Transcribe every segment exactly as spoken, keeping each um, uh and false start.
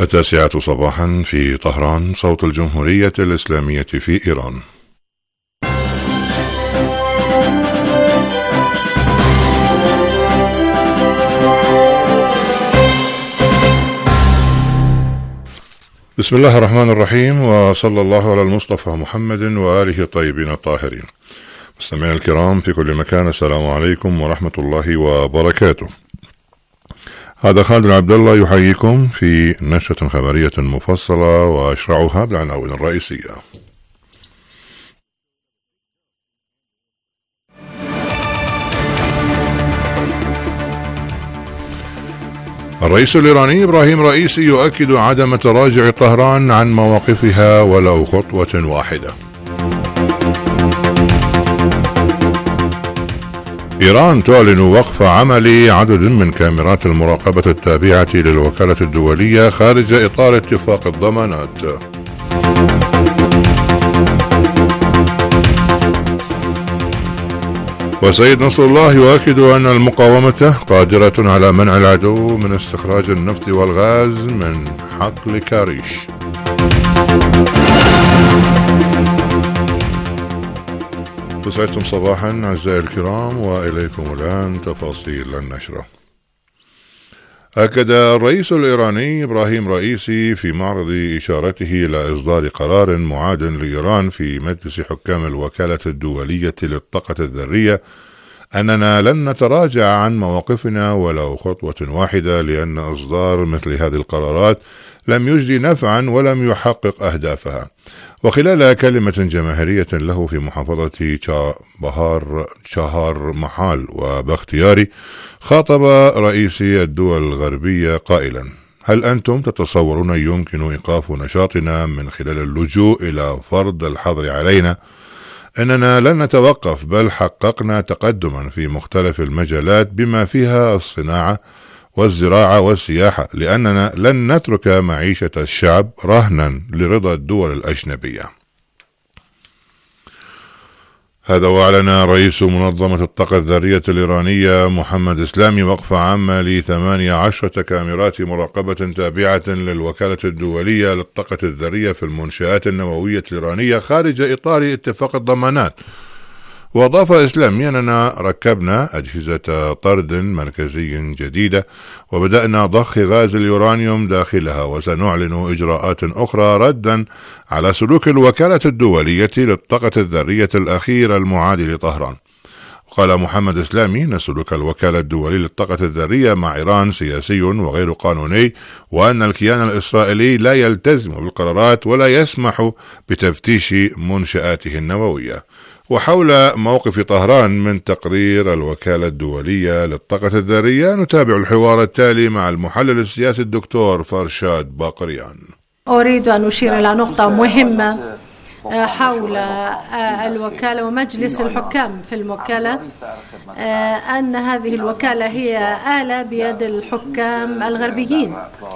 التاسعة صباحا في طهران، صوت الجمهورية الإسلامية في إيران. بسم الله الرحمن الرحيم، وصلى الله على المصطفى محمد وآله الطيبين الطاهرين. مستمعينا الكرام في كل مكان، السلام عليكم ورحمة الله وبركاته. هذا خالد عبد الله يحييكم في نشرة خبرية مفصلة وأشرعها بالعناوين الرئيسية. الرئيس الإيراني إبراهيم رئيسي يؤكد عدم تراجع طهران عن مواقفها ولو خطوة واحدة. إيران تعلن وقف عمل عدد من كاميرات المراقبة التابعة للوكالة الدولية خارج إطار اتفاق الضمانات. وسيد نصر الله يؤكد أن المقاومة قادرة على منع العدو من استخراج النفط والغاز من حقل كاريش. تسعدتم صباحا أعزائي الكرام، وإليكم الآن تفاصيل النشرة. أكد الرئيس الإيراني إبراهيم رئيسي في معرض إشارته إلى إصدار قرار معاد لإيران في مجلس حكام الوكالة الدولية للطاقة الذرية أننا لن نتراجع عن مواقفنا ولو خطوة واحدة، لأن إصدار مثل هذه القرارات لم يجدي نفعا ولم يحقق أهدافها. وخلال كلمة جماهيرية له في محافظة بهار شهر محال وبختياري، خاطب رئيسي الدول الغربية قائلا: هل أنتم تتصورون يمكن إيقاف نشاطنا من خلال اللجوء إلى فرض الحظر علينا؟ إننا لن نتوقف، بل حققنا تقدما في مختلف المجالات بما فيها الصناعة والزراعة والسياحة، لأننا لن نترك معيشة الشعب رهنا لرضا الدول الأجنبية. هذا وأعلن رئيس منظمة الطاقة الذرية الإيرانية محمد إسلامي وقف عام لثمانية عشرة كاميرات مراقبة تابعة للوكالة الدولية للطاقة الذرية في المنشآت النووية الإيرانية خارج إطار اتفاق الضمانات. وأضاف إسلامي أننا ركبنا أجهزة طرد مركزي جديدة وبدأنا ضخ غاز اليورانيوم داخلها، وسنعلن إجراءات أخرى ردا على سلوك الوكالة الدولية للطاقة الذرية الأخير المعادي لطهران. قال محمد إسلامي أن سلوك الوكالة الدولية للطاقة الذرية مع إيران سياسي وغير قانوني، وأن الكيان الإسرائيلي لا يلتزم بالقرارات ولا يسمح بتفتيش منشآته النووية. وحول موقف طهران من تقرير الوكالة الدولية للطاقة الذرية نتابع الحوار التالي مع المحلل السياسي الدكتور فرشاد باقريان. أريد أن أشير إلى نقطة مهمة حول الوكالة ومجلس الحكام في الوكالة، أن هذه الوكالة هي آلة بيد الحكام الغربيين.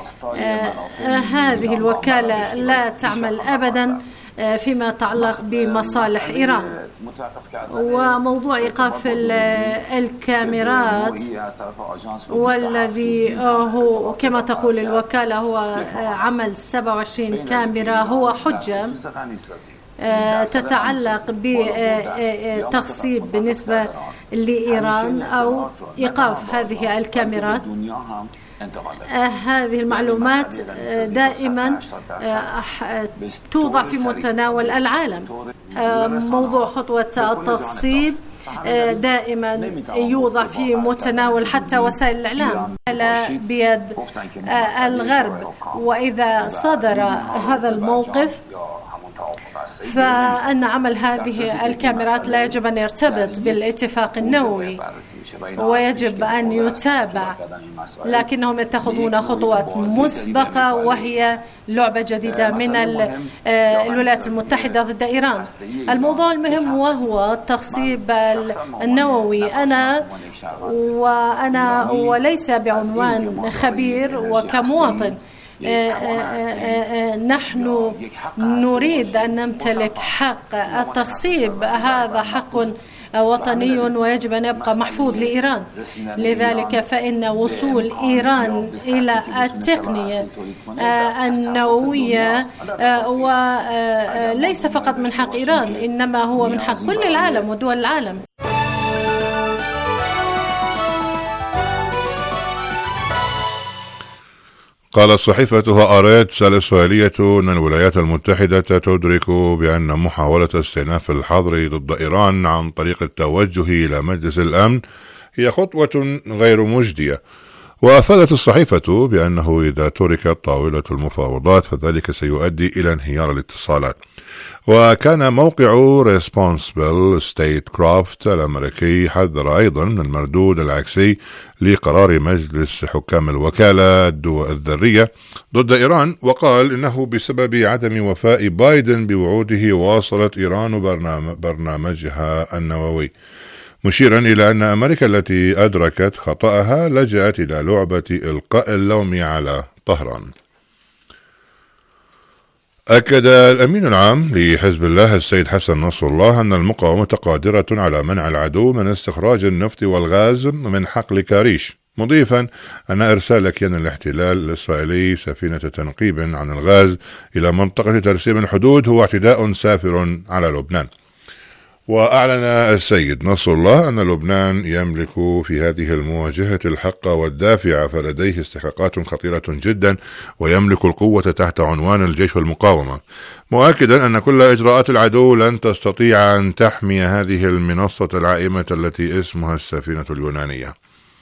هذه الوكالة لا تعمل أبدا فيما يتعلق بمصالح إيران. وموضوع إيقاف الكاميرات والذي هو كما تقول الوكالة هو عمل سبعة وعشرين كاميرا هو حجة تتعلق بتخصيب بالنسبة لإيران أو إيقاف هذه الكاميرات. هذه المعلومات دائما توضع في متناول العالم. موضوع خطوة التخصيب دائما يوضع في متناول حتى وسائل الإعلام بيد الغرب. وإذا صدر هذا الموقف فأن عمل هذه الكاميرات لا يجب أن يرتبط بالاتفاق النووي ويجب أن يتابع، لكنهم يتخذون خطوات مسبقة وهي لعبة جديدة من الولايات المتحدة ضد إيران. الموضوع المهم وهو التخصيب النووي. أنا وأنا وليس بعنوان خبير وكمواطن، نحن نريد أن نمتلك حق التخصيب. هذا حق وطني ويجب أن يبقى محفوظ لإيران. لذلك فإن وصول إيران إلى التقنية النووية وليس فقط من حق إيران، إنما هو من حق كل العالم ودول العالم. قالت صحيفة هآرتس الإسرائيلية أن الولايات المتحدة تدرك بأن محاولة استئناف الحظر ضد إيران عن طريق التوجه إلى مجلس الأمن هي خطوة غير مجدية. وأفادت الصحيفة بأنه إذا تركت طاولة المفاوضات فذلك سيؤدي إلى انهيار الاتصالات. وكان موقع ريسبونسبل ستيت كرافت الأمريكي حذر أيضا من المردود العكسي لقرار مجلس حكام الوكالة الذرية ضد إيران، وقال إنه بسبب عدم وفاء بايدن بوعوده واصلت إيران برنامجها النووي، مشيرا إلى أن أمريكا التي أدركت خطأها لجأت إلى لعبة إلقاء اللوم على طهران. أكد الأمين العام لحزب الله السيد حسن نصر الله أن المقاومة قادرة على منع العدو من استخراج النفط والغاز من حقل كاريش، مضيفا أن إرسال كيان الاحتلال الإسرائيلي سفينة تنقيب عن الغاز إلى منطقة ترسيم الحدود هو اعتداء سافر على لبنان. وأعلن السيد نصر الله أن لبنان يملك في هذه المواجهة الحق والدافع، فلديه استحقاقات خطيرة جدا ويملك القوة تحت عنوان الجيش والمقاومة، مؤكدا أن كل إجراءات العدو لن تستطيع أن تحمي هذه المنصة العائمة التي اسمها السفينة اليونانية.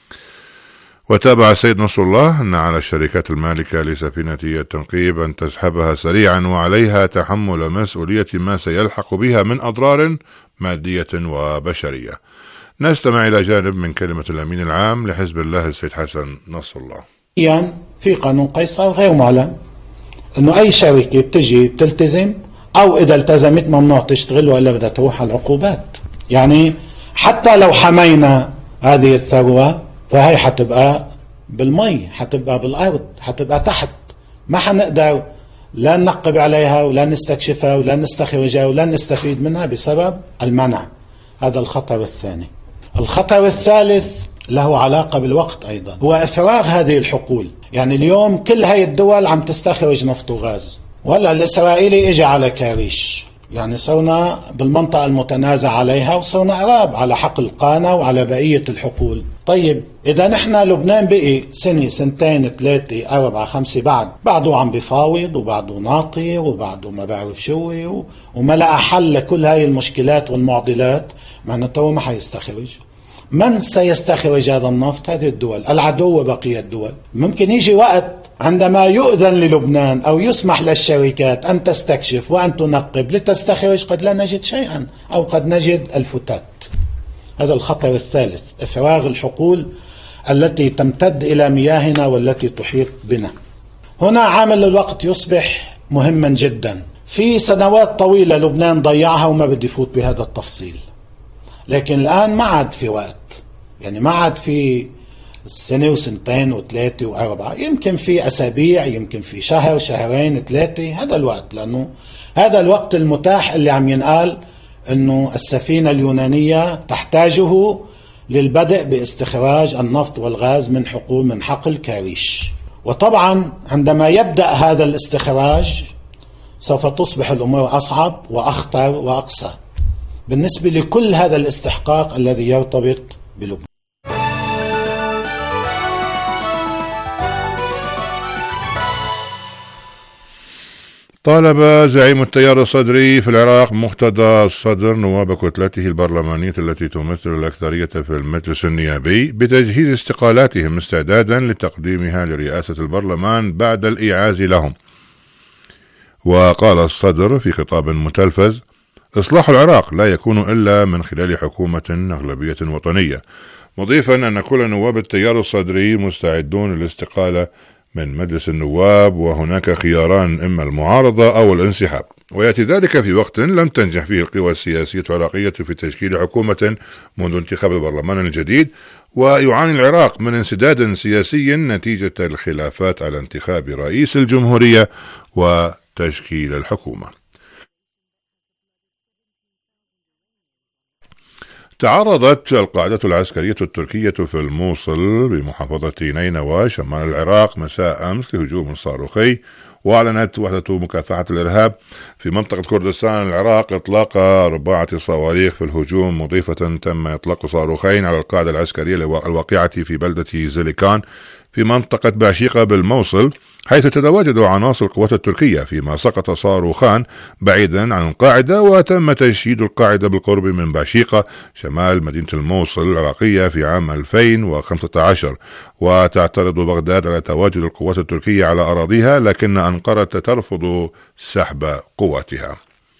وتابع السيد نصر الله أن على الشركات المالكة لسفينة التنقيب أن تسحبها سريعا، وعليها تحمل مسؤولية ما سيلحق بها من أضرار مادية وبشرية. نستمع إلى جانب من كلمة الأمين العام لحزب الله السيد حسن نصر الله. يعني في قانون قيصر غير معلن أنه أي شركة بتجي بتلتزم، أو إذا التزمت ممنوع تشتغل وإلا بدها تروح على العقوبات. يعني حتى لو حمينا هذه الثروة فهي حتبقى بالمي، حتبقى بالأرض، حتبقى تحت، ما حنقدر لا ننقب عليها ولا نستكشفها ولا نستخرجها ولا نستفيد منها بسبب المنع. هذا الخطر الثاني. الخطر الثالث له علاقة بالوقت أيضا، هو إفراغ هذه الحقول. يعني اليوم كل هاي الدول عم تستخرج نفط وغاز، ولا الإسرائيلي إجا على كاريش، يعني صرنا بالمنطقة المتنازع عليها وصرنا قراب على حقل قانا وعلى بقية الحقول. طيب إذا نحن لبنان بقي سنة سنتين ثلاثة أربعة خمسة بعد بعده عم بفاوض وبعده ناطر وبعده ما بعرف شو وما لقى حل لكل هاي المشكلات والمعضلات، معناته ما حيستخرج. من سيستخرج هذا النفط؟ هذه الدول، العدو وبقية الدول. ممكن يجي وقت عندما يؤذن للبنان أو يسمح للشركات أن تستكشف وأن تنقب لتستخرج، قد لا نجد شيئا أو قد نجد الفتات. هذا الخطر الثالث، إفراغ الحقول التي تمتد إلى مياهنا والتي تحيط بنا. هنا عامل الوقت يصبح مهما جدا. في سنوات طويلة لبنان ضيعها وما بدي فوت بهذا التفصيل، لكن الآن ما عاد في وقت، يعني ما عاد في سنة وسنتين وثلاثة وأربعة، يمكن في أسابيع، يمكن في شهر شهرين ثلاثة، هذا الوقت، لأنه هذا الوقت المتاح اللي عم ينقال أنه السفينة اليونانية تحتاجه للبدء باستخراج النفط والغاز من حقول من حقل كاريش. وطبعا عندما يبدأ هذا الاستخراج سوف تصبح الأمور أصعب وأخطر وأقسى بالنسبة لكل هذا الاستحقاق الذي يرتبط بلبنان. طالب زعيم التيار الصدري في العراق مقتدى الصدر نواب كتلته البرلمانية التي تمثل الأكثرية في المجلس النيابي بتجهيز استقالاتهم استعدادا لتقديمها لرئاسة البرلمان بعد الإيعاز لهم. وقال الصدر في خطاب متلفز: إصلاح العراق لا يكون إلا من خلال حكومة أغلبية وطنية، مضيفا أن كل نواب التيار الصدري مستعدون للاستقالة من مجلس النواب، وهناك خياران، إما المعارضة أو الانسحاب، ويأتي ذلك في وقت لم تنجح فيه القوى السياسية العراقية في تشكيل حكومة منذ انتخاب البرلمان الجديد، ويعاني العراق من انسداد سياسي نتيجة الخلافات على انتخاب رئيس الجمهورية وتشكيل الحكومة. تعرضت القاعدة العسكرية التركية في الموصل بمحافظة نينوى شمال العراق مساء أمس لهجوم صاروخي. وأعلنت وحدة مكافحة الإرهاب في منطقة كردستان العراق إطلاق أربعة صواريخ في الهجوم، مضيفة تم إطلاق صاروخين على القاعدة العسكرية الواقعة في بلدة زيليكان في منطقة باشيقة بالموصل، حيث تتواجد عناصر القوات التركية، فيما سقط صاروخان بعيدا عن القاعدة وتم تشييد القاعدة بالقرب من باشيقة شمال مدينة الموصل العراقية في عام ألفين وخمسة عشر. وتعترض بغداد على تواجد القوات التركية على أراضيها، لكن أنقرة ترفض سحب قواتها.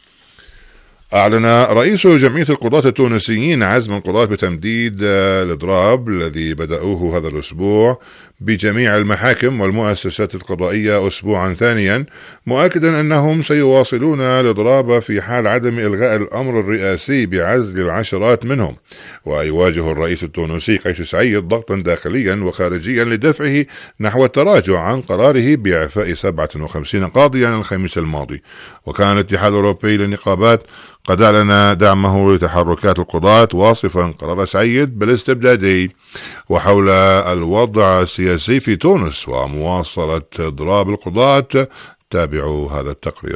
أعلن رئيس جمعية القضاة التونسيين عزم القضاة بتمديد الإضراب الذي بدأوه هذا الأسبوع بجميع المحاكم والمؤسسات القضائية أسبوعا ثانيا، مؤكدا أنهم سيواصلون الإضراب في حال عدم إلغاء الأمر الرئاسي بعزل العشرات منهم. ويواجه الرئيس التونسي قيس سعيد ضغطا داخليا وخارجيا لدفعه نحو التراجع عن قراره بإعفاء سبعة وخمسين قاضيا الخميس الماضي. وكان الاتحاد الأوروبي للنقابات قد أعلن دعمه لتحركات القضاة، واصفا قرار سعيد بالاستبدادي. وحول الوضع السياسي في تونس ومواصلة إضراب القضاة، تابعوا هذا التقرير.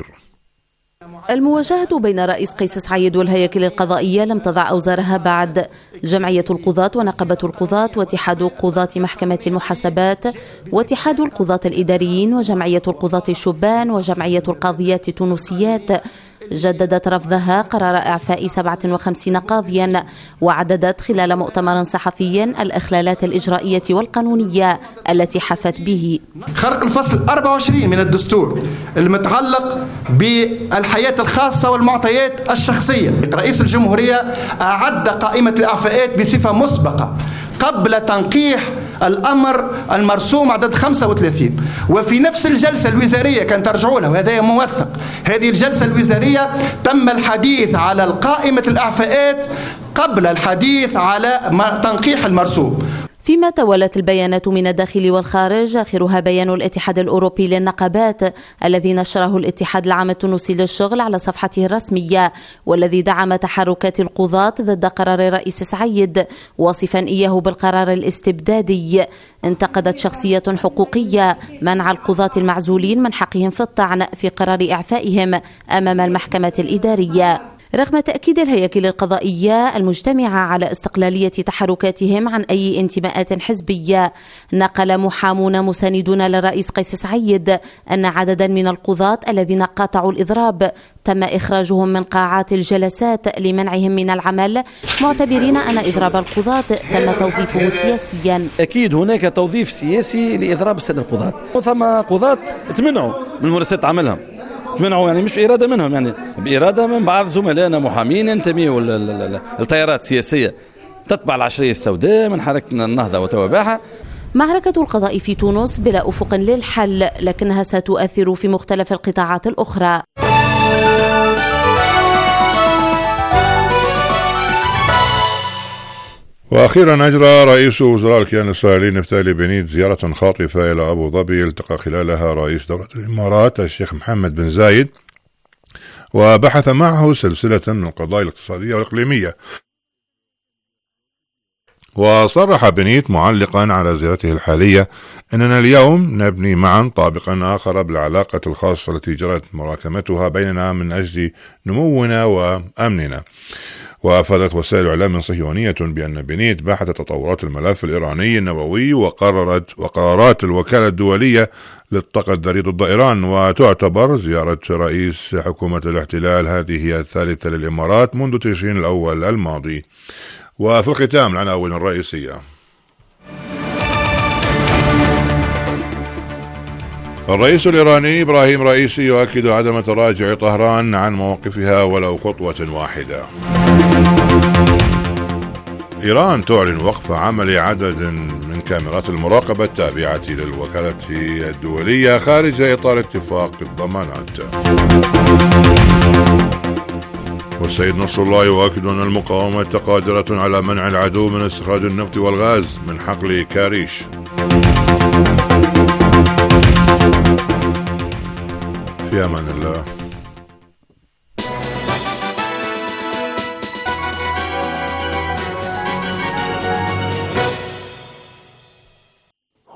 المواجهة بين رئيس قيس سعيد والهياكل القضائية لم تضع أوزارها بعد. جمعية القضاة ونقابة القضاة واتحاد قضاة محكمة المحاسبات واتحاد القضاة الإداريين وجمعية القضاة الشبان وجمعية القاضيات التونسيات جددت رفضها قرار إعفاء سبعة وخمسين قاضيا، وعددت خلال مؤتمر صحفي الإخلالات الإجرائية والقانونية التي حفت به. خرق الفصل أربعة وعشرين من الدستور المتعلق بالحياة الخاصة والمعطيات الشخصية. رئيس الجمهورية أعد قائمة الإعفاءات بصفة مسبقة قبل تنقيح الأمر المرسوم عدد خمسة وثلاثين، وفي نفس الجلسة الوزارية كان ترجعوا له، وهذا موثق. هذه الجلسة الوزارية تم الحديث على قائمة الإعفاءات قبل الحديث على تنقيح المرسوم. فيما توالت البيانات من الداخل والخارج، آخرها بيان الاتحاد الأوروبي للنقابات الذي نشره الاتحاد العام التونسي للشغل على صفحته الرسمية، والذي دعم تحركات القضاة ضد قرار الرئيس سعيد، واصفا إياه بالقرار الاستبدادي. انتقدت شخصية حقوقية منع القضاة المعزولين من حقهم في الطعن في قرار إعفائهم أمام المحكمة الإدارية، رغم تأكيد الهياكل القضائية المجتمعة على استقلالية تحركاتهم عن أي انتماءات حزبية. نقل محامون مساندون للرئيس قيس سعيد أن عددا من القضاة الذين قاطعوا الإضراب تم إخراجهم من قاعات الجلسات لمنعهم من العمل، معتبرين أن إضراب القضاة تم توظيفه سياسيا. أكيد هناك توظيف سياسي لإضراب السادة القضاة، وثم قضاة تمنعوا من ممارسة عملهم، منعوا يعني مش إرادة منهم، يعني بإرادة من بعض زملائنا محامين ينتميوا للتيارات السياسية تتبع العشرية السوداء من حركة النهضة وتوابعها. معركة القضاء في تونس بلا أفق للحل، لكنها ستؤثر في مختلف القطاعات الأخرى. وأخيرا أجرى رئيس وزراء الكيان الإسرائيلي نفتالي بنيت زيارة خاطفة إلى أبو ظبي، التقى خلالها رئيس دولة الإمارات الشيخ محمد بن زايد، وبحث معه سلسلة من القضايا الاقتصادية والإقليمية. وصرح بنيت معلقا على زيارته الحالية أننا اليوم نبني معا طابقا آخر بالعلاقة الخاصة التي جرت مراكمتها بيننا من أجل نمونا وأمننا. وأفادت وسائل إعلام صهيونية بأن بنيت بحث تطورات الملف الإيراني النووي وقررت وقرارات الوكالة الدولية للطاقة الذرية ضد إيران، وتعتبر زيارة رئيس حكومة الاحتلال هذه هي الثالثة للإمارات منذ تشرين الأول الماضي. وفي الختام العناوين الرئيسية. الرئيس الإيراني إبراهيم رئيسي يؤكد عدم تراجع طهران عن موقفها ولو خطوة واحدة. إيران تعلن وقف عمل عدد من كاميرات المراقبة التابعة للوكالة الدولية خارج إطار اتفاق الضمانات. والسيد نصر الله يؤكد أن المقاومة قادرة على منع العدو من استخراج النفط والغاز من حقل كاريش. في أمان الله.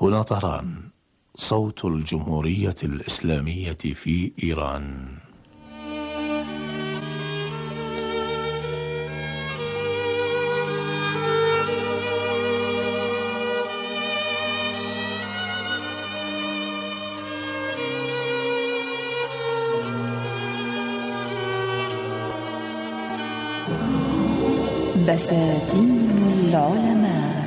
هنا طهران، صوت الجمهورية الإسلامية في إيران. بساتين العلماء.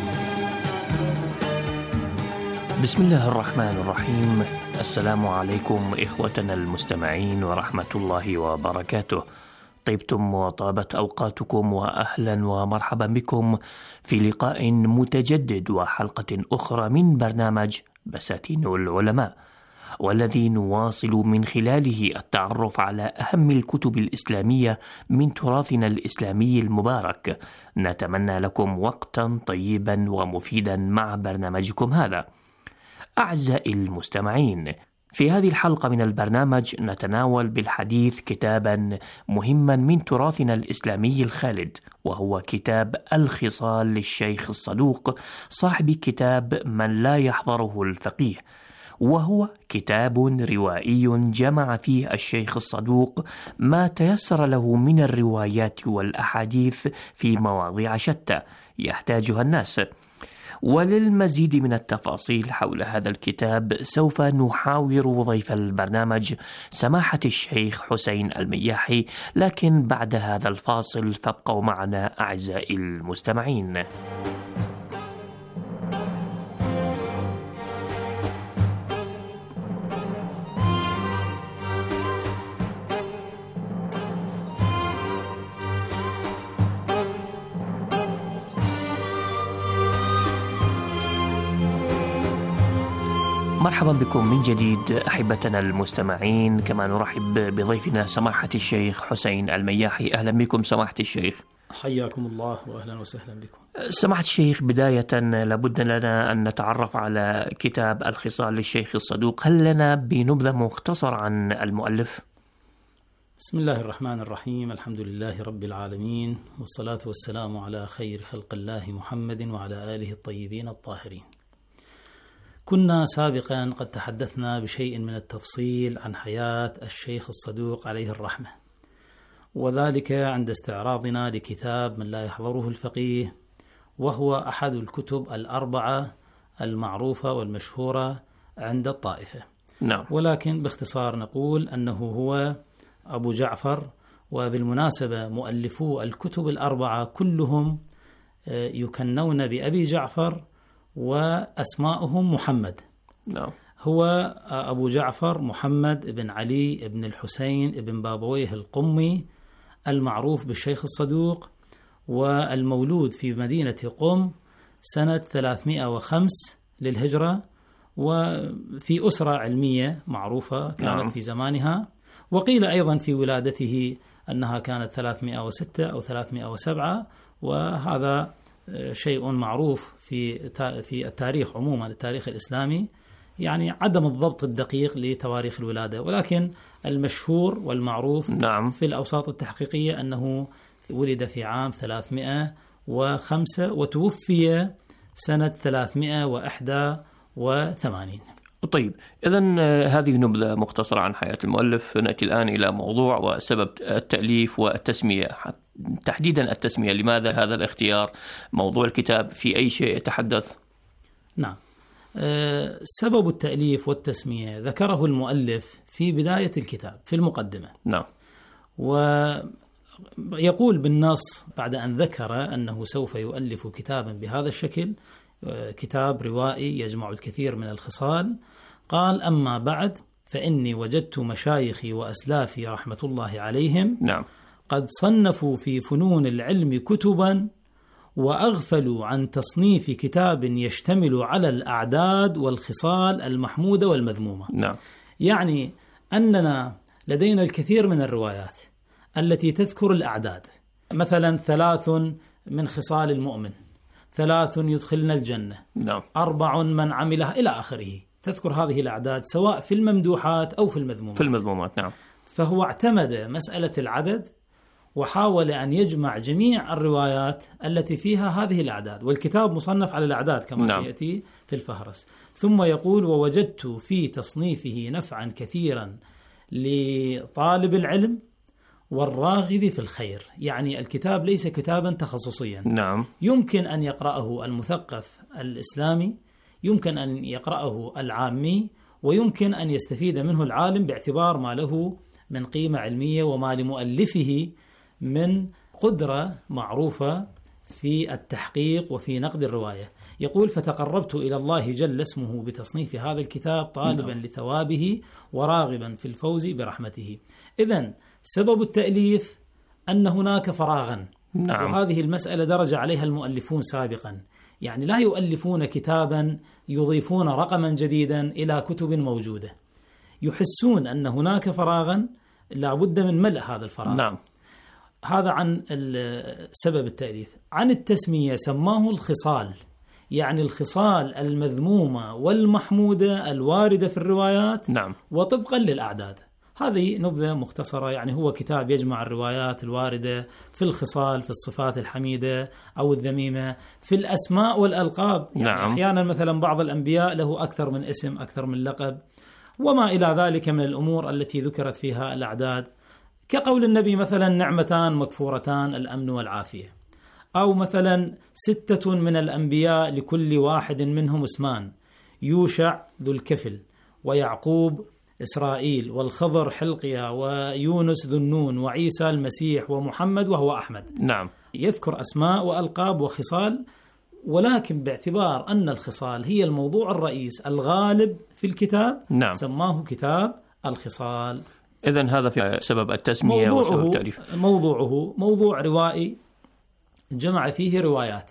بسم الله الرحمن الرحيم. السلام عليكم إخوتنا المستمعين ورحمة الله وبركاته. طيبتم وطابت أوقاتكم، وأهلا ومرحبا بكم في لقاء متجدد وحلقة أخرى من برنامج بساتين العلماء، والذي نواصل من خلاله التعرف على أهم الكتب الإسلامية من تراثنا الإسلامي المبارك. نتمنى لكم وقتا طيبا ومفيدا مع برنامجكم هذا. أعزائي المستمعين، في هذه الحلقة من البرنامج نتناول بالحديث كتابا مهما من تراثنا الإسلامي الخالد، وهو كتاب الخصال للشيخ الصدوق صاحب كتاب من لا يحضره الفقيه، وهو كتاب روائي جمع فيه الشيخ الصدوق ما تيسر له من الروايات والأحاديث في مواضيع شتى يحتاجها الناس. وللمزيد من التفاصيل حول هذا الكتاب سوف نحاور ضيف البرنامج سماحة الشيخ حسين المياحي، لكن بعد هذا الفاصل فابقوا معنا أعزائي المستمعين. مرحبا بكم من جديد أحبتنا المستمعين، كما نرحب بضيفنا سماحة الشيخ حسين المياحي. أهلا بكم سماحة الشيخ. حياكم الله وأهلا وسهلا بكم. سماحة الشيخ، بداية لابد لنا أن نتعرف على كتاب الخصال للشيخ الصدوق. هل لنا بنبذة مختصرة عن المؤلف؟ بسم الله الرحمن الرحيم. الحمد لله رب العالمين، والصلاة والسلام على خير خلق الله محمد وعلى آله الطيبين الطاهرين. كنا سابقا قد تحدثنا بشيء من التفصيل عن حياة الشيخ الصدوق عليه الرحمة، وذلك عند استعراضنا لكتاب من لا يحضره الفقيه، وهو أحد الكتب الأربعة المعروفة والمشهورة عند الطائفة. نعم. ولكن باختصار نقول أنه هو أبو جعفر، وبالمناسبة مؤلفو الكتب الأربعة كلهم يكنون بأبي جعفر وأسماؤهم محمد. نعم. هو أبو جعفر محمد بن علي بن الحسين بن بابويه القمي، المعروف بالشيخ الصدوق، والمولود في مدينة قم سنة ثلاثمائة وخمسة للهجرة، وفي أسرة علمية معروفة كانت نعم. في زمانها، وقيل أيضا في ولادته أنها كانت ثلاثمائة وستة أو ثلاثمائة وسبعة، وهذا شيء معروف في في التاريخ عموما، التاريخ الإسلامي، يعني عدم الضبط الدقيق لتواريخ الولادة، ولكن المشهور والمعروف نعم. في الأوساط التحقيقية أنه ولد في عام ثلاثمائة وخمسة وتوفي سنة ثلاثمائة وواحد وثمانين. طيب، إذن هذه نبذة مختصرة عن حياة المؤلف. نأتي الآن إلى موضوع وسبب التأليف والتسمية، تحديدا التسمية. لماذا هذا الاختيار؟ موضوع الكتاب في أي شيء يتحدث؟ نعم. أه سبب التأليف والتسمية ذكره المؤلف في بداية الكتاب في المقدمة. نعم. ويقول بالنص بعد أن ذكر أنه سوف يؤلف كتابا بهذا الشكل، كتاب روائي يجمع الكثير من الخصال، قال: أما بعد فإني وجدت مشايخي وأسلافي رحمة الله عليهم نعم. قد صنفوا في فنون العلم كتبا، وأغفلوا عن تصنيف كتاب يشتمل على الأعداد والخصال المحمودة والمذمومة. نعم. يعني أننا لدينا الكثير من الروايات التي تذكر الأعداد، مثلا ثلاث من خصال المؤمن، ثلاث يدخلن الجنة، نعم. أربع من عملها إلى آخره، تذكر هذه الأعداد سواء في الممدوحات أو في المذمومات. في المذمومات نعم. فهو اعتمد مسألة العدد وحاول أن يجمع جميع الروايات التي فيها هذه الأعداد، والكتاب مصنف على الأعداد كما نعم. سيأتي في الفهرس. ثم يقول: ووجدت في تصنيفه نفعا كثيرا لطالب العلم والراغب في الخير. يعني الكتاب ليس كتابا تخصصيا، نعم. يمكن أن يقرأه المثقف الإسلامي، يمكن أن يقرأه العامي، ويمكن أن يستفيد منه العالم باعتبار ما له من قيمة علمية وما لمؤلفه من قدرة معروفة في التحقيق وفي نقد الرواية. يقول: فتقربت إلى الله جل اسمه بتصنيف هذا الكتاب طالبا نعم. لثوابه وراغبا في الفوز برحمته. إذن سبب التأليف أن هناك فراغا، نعم. وهذه المسألة درج عليها المؤلفون سابقا، يعني لا يؤلفون كتابا يضيفون رقما جديدا إلى كتب موجودة، يحسون أن هناك فراغا لا بد من ملء هذا الفراغ، نعم. هذا عن سبب التأليف. عن التسمية سماه الخصال، يعني الخصال المذمومة والمحمودة الواردة في الروايات، نعم. وطبقا للأعداد. هذه نبذة مختصرة، يعني هو كتاب يجمع الروايات الواردة في الخصال، في الصفات الحميدة أو الذميمة، في الأسماء والألقاب، يعني نعم. أحيانا مثلا بعض الأنبياء له أكثر من اسم، أكثر من لقب، وما إلى ذلك من الأمور التي ذكرت فيها الأعداد، كقول النبي مثلا: نعمتان مكفورتان، الأمن والعافية، أو مثلا: ستة من الأنبياء لكل واحد منهم اسمان، يوشع ذو الكفل، ويعقوب إسرائيل، والخضر حلقيا، ويونس ذو النون، وعيسى المسيح، ومحمد وهو أحمد. نعم. يذكر أسماء وألقاب وخصال، ولكن باعتبار أن الخصال هي الموضوع الرئيس الغالب في الكتاب، نعم. سماه كتاب الخصال. إذن هذا في سبب التسمية وسبب التأليف. موضوعه موضوع روائي جمع فيه روايات،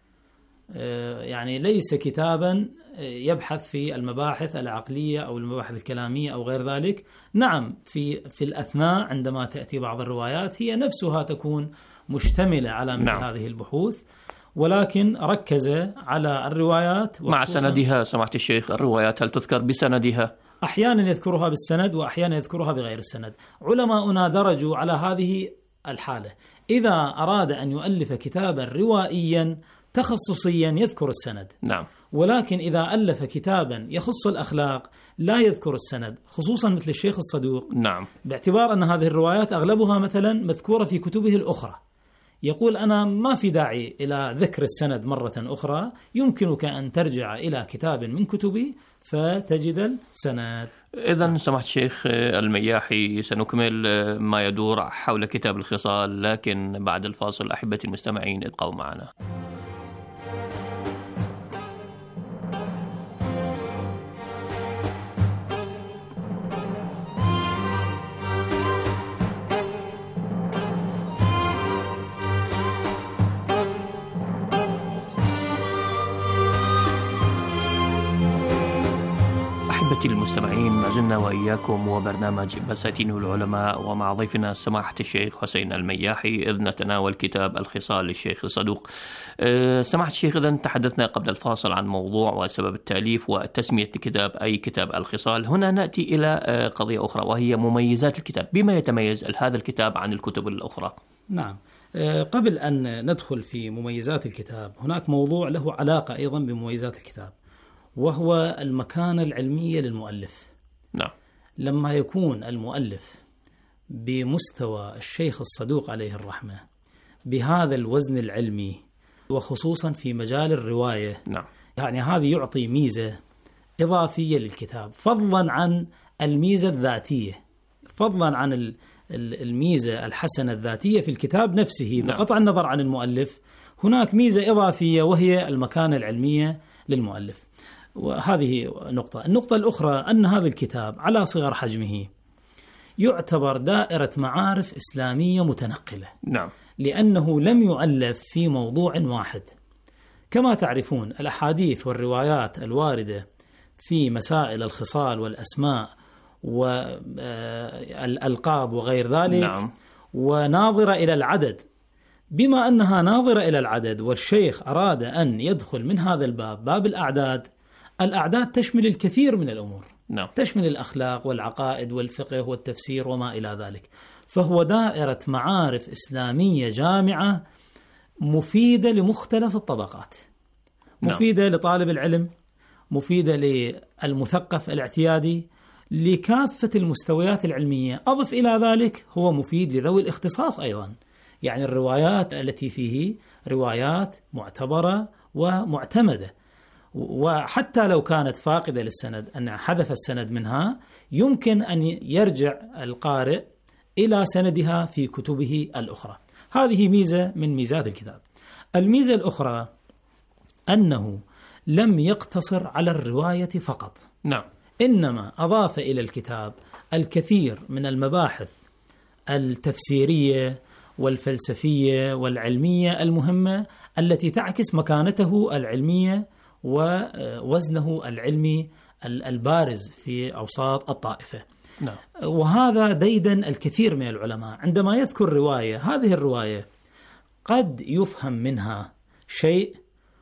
يعني ليس كتابا يبحث في المباحث العقلية أو المباحث الكلامية أو غير ذلك. نعم، في في الأثناء عندما تأتي بعض الروايات هي نفسها تكون مشتملة على مثل نعم. هذه البحوث، ولكن ركز على الروايات مع سندها. سمعت الشيخ، الروايات هل تذكر بسندها؟ أحيانا يذكرها بالسند وأحيانا يذكرها بغير السند. علماؤنا درجوا على هذه الحالة. إذا أراد أن يؤلف كتابا روائيا تخصصيا يذكر السند، نعم. ولكن إذا ألف كتابا يخص الأخلاق لا يذكر السند، خصوصا مثل الشيخ الصدوق، نعم. باعتبار أن هذه الروايات أغلبها مثلا مذكورة في كتبه الأخرى، يقول: أنا ما في داعي إلى ذكر السند مرة أخرى، يمكنك أن ترجع إلى كتاب من كتبي فتجد السند. إذن سمحت الشيخ المياحي، سنكمل ما يدور حول كتاب الخصال، لكن بعد الفاصل. أحبتي المستمعين، ابقوا معنا. المستمعين، ما زلنا وإياكم وبرنامج بساتين العلماء، ومع ضيفنا سماحة الشيخ حسين المياحي، إذ نتناول كتاب الخصال للشيخ الصدوق. أه سماحة الشيخ، إذا تحدثنا قبل الفاصل عن موضوع وسبب التأليف وتسمية الكتاب أي كتاب الخصال. هنا نأتي إلى قضية أخرى وهي مميزات الكتاب. بما يتميز هذا الكتاب عن الكتب الأخرى؟ نعم، قبل أن ندخل في مميزات الكتاب هناك موضوع له علاقة أيضا بمميزات الكتاب، وهو المكانة العلمية للمؤلف. نعم. لما يكون المؤلف بمستوى الشيخ الصدوق عليه الرحمة بهذا الوزن العلمي، وخصوصا في مجال الرواية، نعم. يعني هذه يعطي ميزة إضافية للكتاب، فضلا عن الميزة الذاتية، فضلا عن الميزة الحسنة الذاتية في الكتاب نفسه، بقطع نعم. النظر عن المؤلف. هناك ميزة إضافية وهي المكانة العلمية للمؤلف، وهذه نقطة. النقطة الأخرى أن هذا الكتاب على صغر حجمه يعتبر دائرة معارف إسلامية متنقلة، نعم. لأنه لم يؤلف في موضوع واحد. كما تعرفون الأحاديث والروايات الواردة في مسائل الخصال والأسماء والألقاب وغير ذلك، نعم. وناظرة إلى العدد. بما أنها ناظرة إلى العدد والشيخ أراد أن يدخل من هذا الباب، باب الأعداد، الأعداد تشمل الكثير من الأمور، نعم. تشمل الأخلاق والعقائد والفقه والتفسير وما إلى ذلك. فهو دائرة معارف إسلامية جامعة مفيدة لمختلف الطبقات، مفيدة نعم. لطالب العلم، مفيدة للمثقف الاعتيادي، لكافة المستويات العلمية. أضف إلى ذلك هو مفيد لذوي الاختصاص أيضا، يعني الروايات التي فيه روايات معتبرة ومعتمدة، وحتى لو كانت فاقدة للسند، أن حذف السند منها، يمكن أن يرجع القارئ إلى سندها في كتبه الأخرى. هذه ميزة من ميزات الكتاب. الميزة الأخرى أنه لم يقتصر على الرواية فقط، نعم، إنما أضاف إلى الكتاب الكثير من المباحث التفسيرية والفلسفية والعلمية المهمة التي تعكس مكانته العلمية ووزنه العلمي البارز في أوساط الطائفة. نعم. وهذا ديدن الكثير من العلماء عندما يذكر رواية، هذه الرواية قد يفهم منها شيء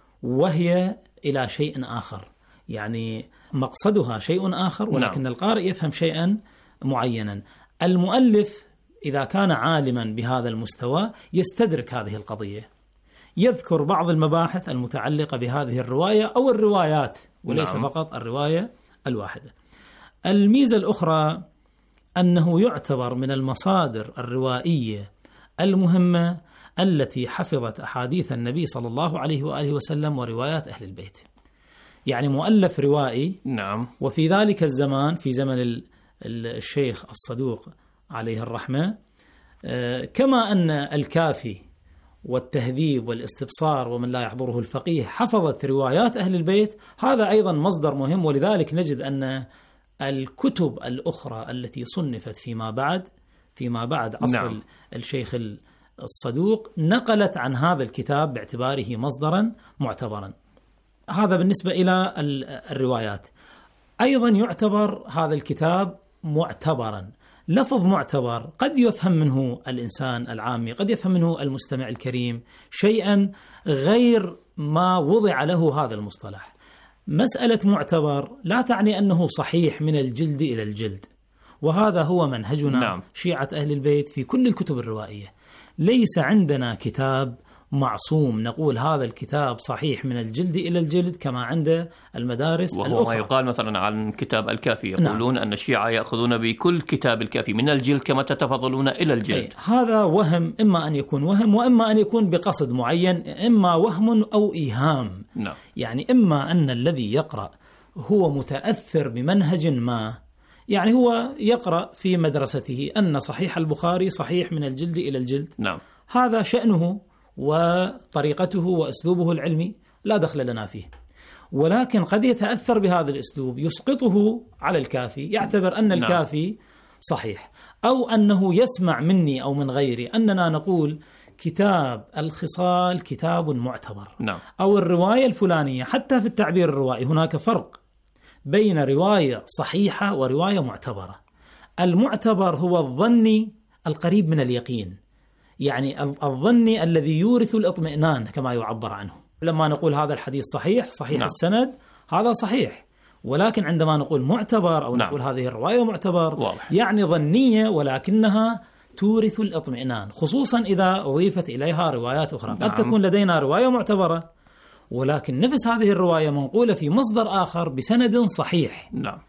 وهي إلى شيء آخر، يعني مقصدها شيء آخر ولكن نعم. القارئ يفهم شيئا معينا. المؤلف إذا كان عالما بهذا المستوى يستدرك هذه القضية، يذكر بعض المباحث المتعلقة بهذه الرواية أو الروايات وليس نعم. فقط الرواية الواحدة. الميزة الأخرى أنه يعتبر من المصادر الروائية المهمة التي حفظت أحاديث النبي صلى الله عليه وآله وسلم وروايات أهل البيت، يعني مؤلف روائي نعم. وفي ذلك الزمان، في زمن الشيخ الصدوق عليه الرحمة، كما أن الكافي والتهذيب والاستبصار ومن لا يحضره الفقيه حفظت روايات أهل البيت، هذا أيضا مصدر مهم. ولذلك نجد أن الكتب الأخرى التي صنفت فيما بعد فيما بعد عصر نعم. الشيخ الصدوق نقلت عن هذا الكتاب باعتباره مصدرا معتبرا. هذا بالنسبة إلى الروايات. أيضا يعتبر هذا الكتاب معتبرا. لفظ معتبر قد يفهم منه الإنسان العامي، قد يفهم منه المستمع الكريم شيئا غير ما وضع له هذا المصطلح. مسألة معتبر لا تعني أنه صحيح من الجلد إلى الجلد، وهذا هو منهجنا نعم. شيعة أهل البيت في كل الكتب الروائية. ليس عندنا كتاب معصوم نقول هذا الكتاب صحيح من الجلد إلى الجلد كما عند المدارس وهو الأخرى. ما يقال مثلا عن كتاب الكافي، يقولون نعم. أن الشيعة يأخذون بكل كتاب الكافي من الجلد كما تتفضلون إلى الجلد. هذا وهم، إما أن يكون وهم وإما أن يكون بقصد معين، إما وهم أو إيهام نعم. يعني إما أن الذي يقرأ هو متأثر بمنهج ما، يعني هو يقرأ في مدرسته أن صحيح البخاري صحيح من الجلد إلى الجلد نعم. هذا شأنه وطريقته وأسلوبه العلمي، لا دخل لنا فيه. ولكن قد يتأثر بهذا الأسلوب يسقطه على الكافي، يعتبر أن الكافي صحيح، أو أنه يسمع مني أو من غيري أننا نقول كتاب الخصال كتاب معتبر نعم. أو الرواية الفلانية. حتى في التعبير الروائي هناك فرق بين رواية صحيحة ورواية معتبرة. المعتبر هو الظني القريب من اليقين، يعني الظني الذي يورث الاطمئنان كما يعبر عنه. لما نقول هذا الحديث صحيح صحيح نعم. السند هذا صحيح، ولكن عندما نقول معتبر أو نعم. نقول هذه الرواية معتبر واضح. يعني ظنية ولكنها تورث الاطمئنان، خصوصا إذا أضيفت إليها روايات أخرى. نعم. قد تكون لدينا رواية معتبرة ولكن نفس هذه الرواية منقولة في مصدر آخر بسند صحيح نعم.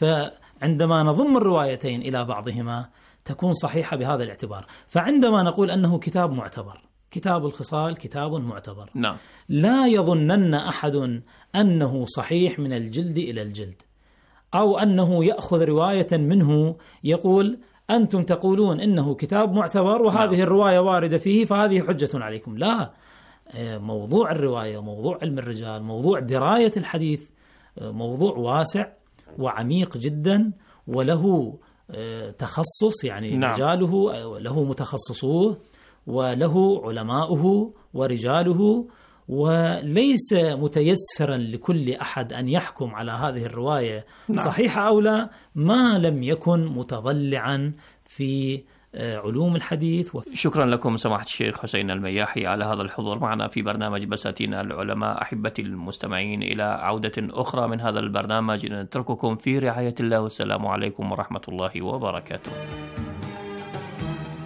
فعندما نضم الروايتين إلى بعضهما تكون صحيحة بهذا الاعتبار. فعندما نقول أنه كتاب معتبر، كتاب الخصال كتاب معتبر نعم. لا يظنن أحد أنه صحيح من الجلد إلى الجلد، أو أنه يأخذ رواية منه يقول أنتم تقولون إنه كتاب معتبر وهذه نعم. الرواية واردة فيه فهذه حجة عليكم. لا، موضوع الرواية، موضوع علم الرجال، موضوع دراية الحديث موضوع واسع وعميق جدا، وله تخصص، يعني نعم. مجاله له متخصصوه وله علماؤه ورجاله، وليس متيسرا لكل أحد أن يحكم على هذه الرواية نعم. صحيحة أو لا ما لم يكن متضلعا في علوم الحديث. و... شكرا لكم سماحة الشيخ حسين المياحي على هذا الحضور معنا في برنامج بساتين العلماء. أحبتي المستمعين، إلى عودة أخرى من هذا البرنامج نترككم في رعاية الله، والسلام عليكم ورحمة الله وبركاته.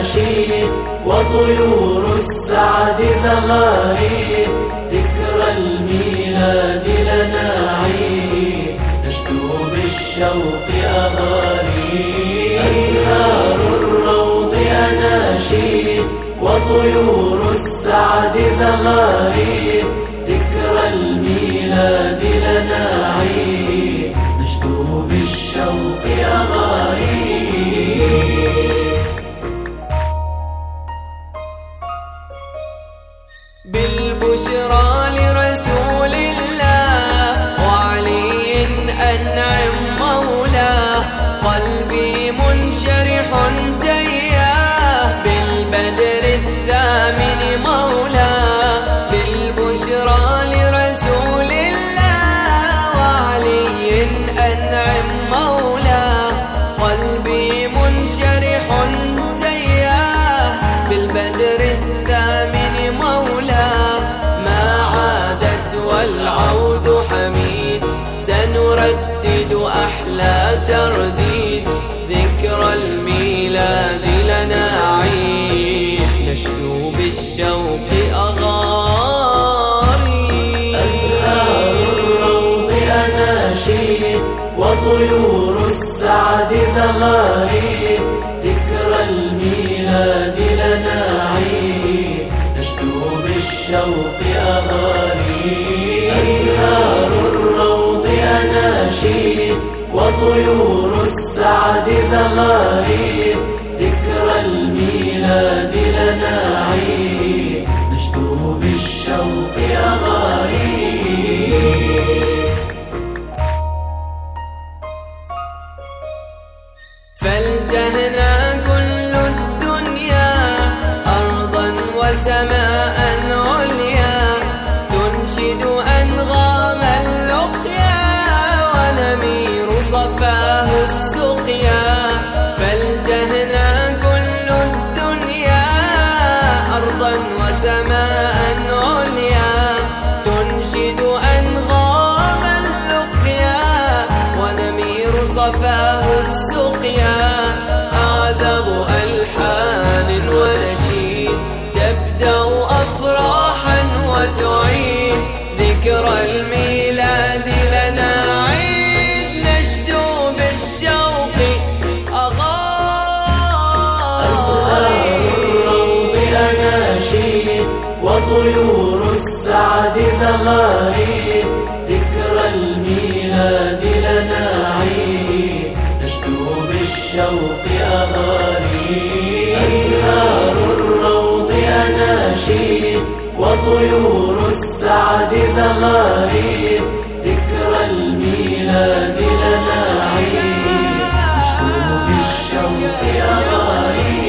أناشيد وطيور السعد زغاريد، ذكرى الميلاد لنا عيد، نشدو بالشوق أغاني. أزهار الروض أناشيد وطيور السعد زغاريد، ذكرى الميلاد لنا عيد، نشدو بالشوق أغاني. بالبشرى لرسول الله وعلي أنعم مولاه، قلبي منشرح تياه بالبدر الثامن مولاه. بالبشرى لرسول الله وعلي أنعم مولاه، قلبي منشرح تياه بالبدر الثامن مولاه. ما عادت والعود حميد، سنردد أحلى ترديد، ذكرى الميلاد لنا عيد، نشدو بالشوق أغاني. أزهار الروض أناشيد وطيور السعد زغاريد، ذكرى الميلاد لنا عيد، نشدو بالشوق أغاني. أزهار الروض أناشيد وطيور السعد زغاريد، ذكرى الميلاد لنا عيد، نشدو بالشوق أغاني. فلتهنا كل الدنيا أرضا وسماء عليا، تنشد أنغام اللقيا ونمير صفاه السقيا. فلتهنا كل الدنيا أرضا وسماء عليا، تنشد أنغام اللقيا ونمير صفاه السقيا. أعذب ألحان ونشيد تبدأ أفراحا وتعيد، ذكرى الميلاد لنا عيد، نشدو بالشوق أغاني. أزهار الروض أناشيد وطيور السعد زغاريد، ذكرى الميلاد لنا عيد، نشدو بالشوق أغاني. أزهار الروض أناشيد وطيور السعد زغاريد، ذكرى الميلاد لنا عيد، نشدو بالشوق أغاني.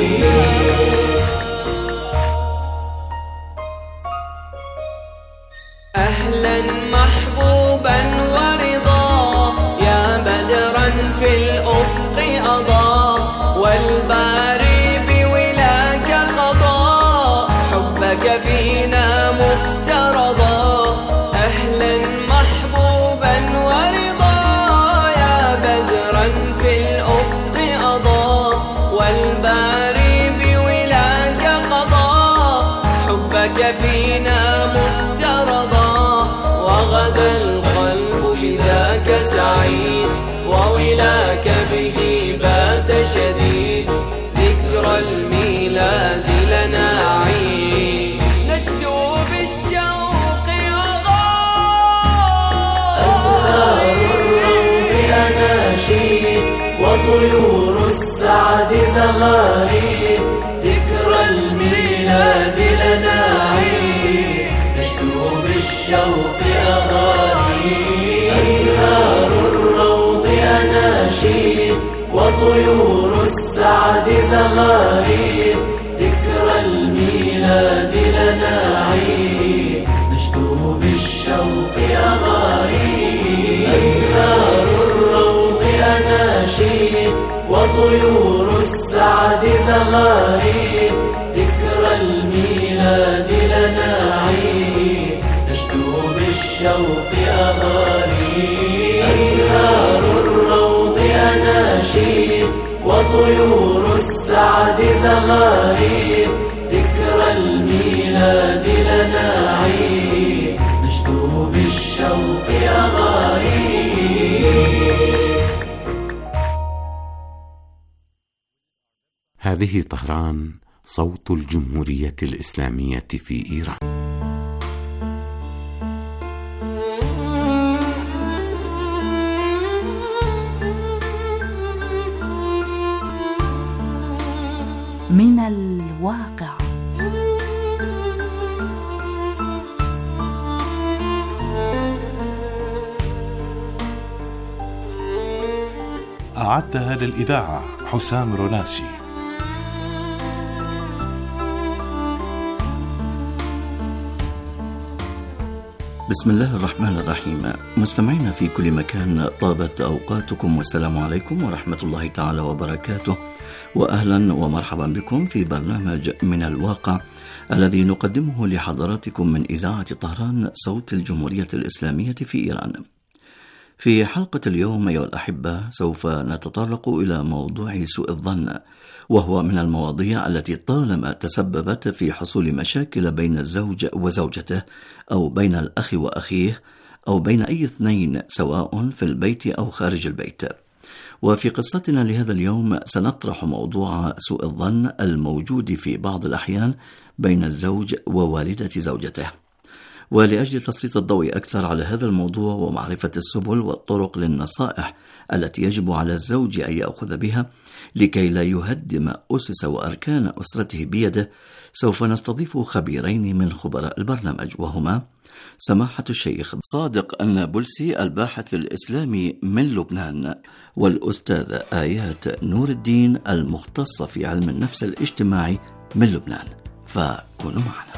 أهلا محبوبا ورضا، يا بدرا في الأفق أضاء، والباري بولاك قضاء، حبك فينا مفترضا. أهلا محبوبا ورضا، يا بدرا في الأفق أضاء، والباري بولاك قضاء، حبك فينا مفترضا. وغدا القلب بذاك سعيد، وولاك به بات شديد، ذكرى الميلاد لنا عيد، نشدو بالشوق أغاني. أزهار الروض أناشيد وطيور السعد زغاريد، ذكرى الميلاد لنا عيد، نشدو بالشوق أغاني. أزهار الروض أناشيد وطيور السعد زغاريد، ذكرى الميلاد لنا عيد، نشدو بالشوق أغاني. أزهار الروض أناشيد وطيور السعد زغاريد، ذكرى الميلاد لنا عيد، نشدو بالشوق أغاني. أزهار الروض أناشيد وطيور السعد زغاريد ذكرى الميلاد لنا عيد نشدو بالشوق أغاريد. هذه طهران، صوت الجمهورية الإسلامية في إيران. من الواقع. أعدها للإذاعة حسام روناسي. بسم الله الرحمن الرحيم. مستمعينا في كل مكان، طابت أوقاتكم والسلام عليكم ورحمة الله تعالى وبركاته، وأهلا ومرحبا بكم في برنامج من الواقع الذي نقدمه لحضراتكم من إذاعة طهران، صوت الجمهورية الإسلامية في إيران. في حلقة اليوم أيها الأحبة سوف نتطرق إلى موضوع سوء الظن، وهو من المواضيع التي طالما تسببت في حصول مشاكل بين الزوج وزوجته، أو بين الأخ وأخيه، أو بين أي اثنين سواء في البيت أو خارج البيت. وفي قصتنا لهذا اليوم سنطرح موضوع سوء الظن الموجود في بعض الأحيان بين الزوج ووالدة زوجته. ولأجل تسليط الضوء أكثر على هذا الموضوع ومعرفة السبل والطرق للنصائح التي يجب على الزوج أن يأخذ بها لكي لا يهدم أسس وأركان أسرته بيده، سوف نستضيف خبيرين من خبراء البرنامج، وهما سماحة الشيخ صادق النابلسي الباحث الإسلامي من لبنان، والأستاذة آيات نور الدين المختصة في علم النفس الاجتماعي من لبنان. فكونوا معنا.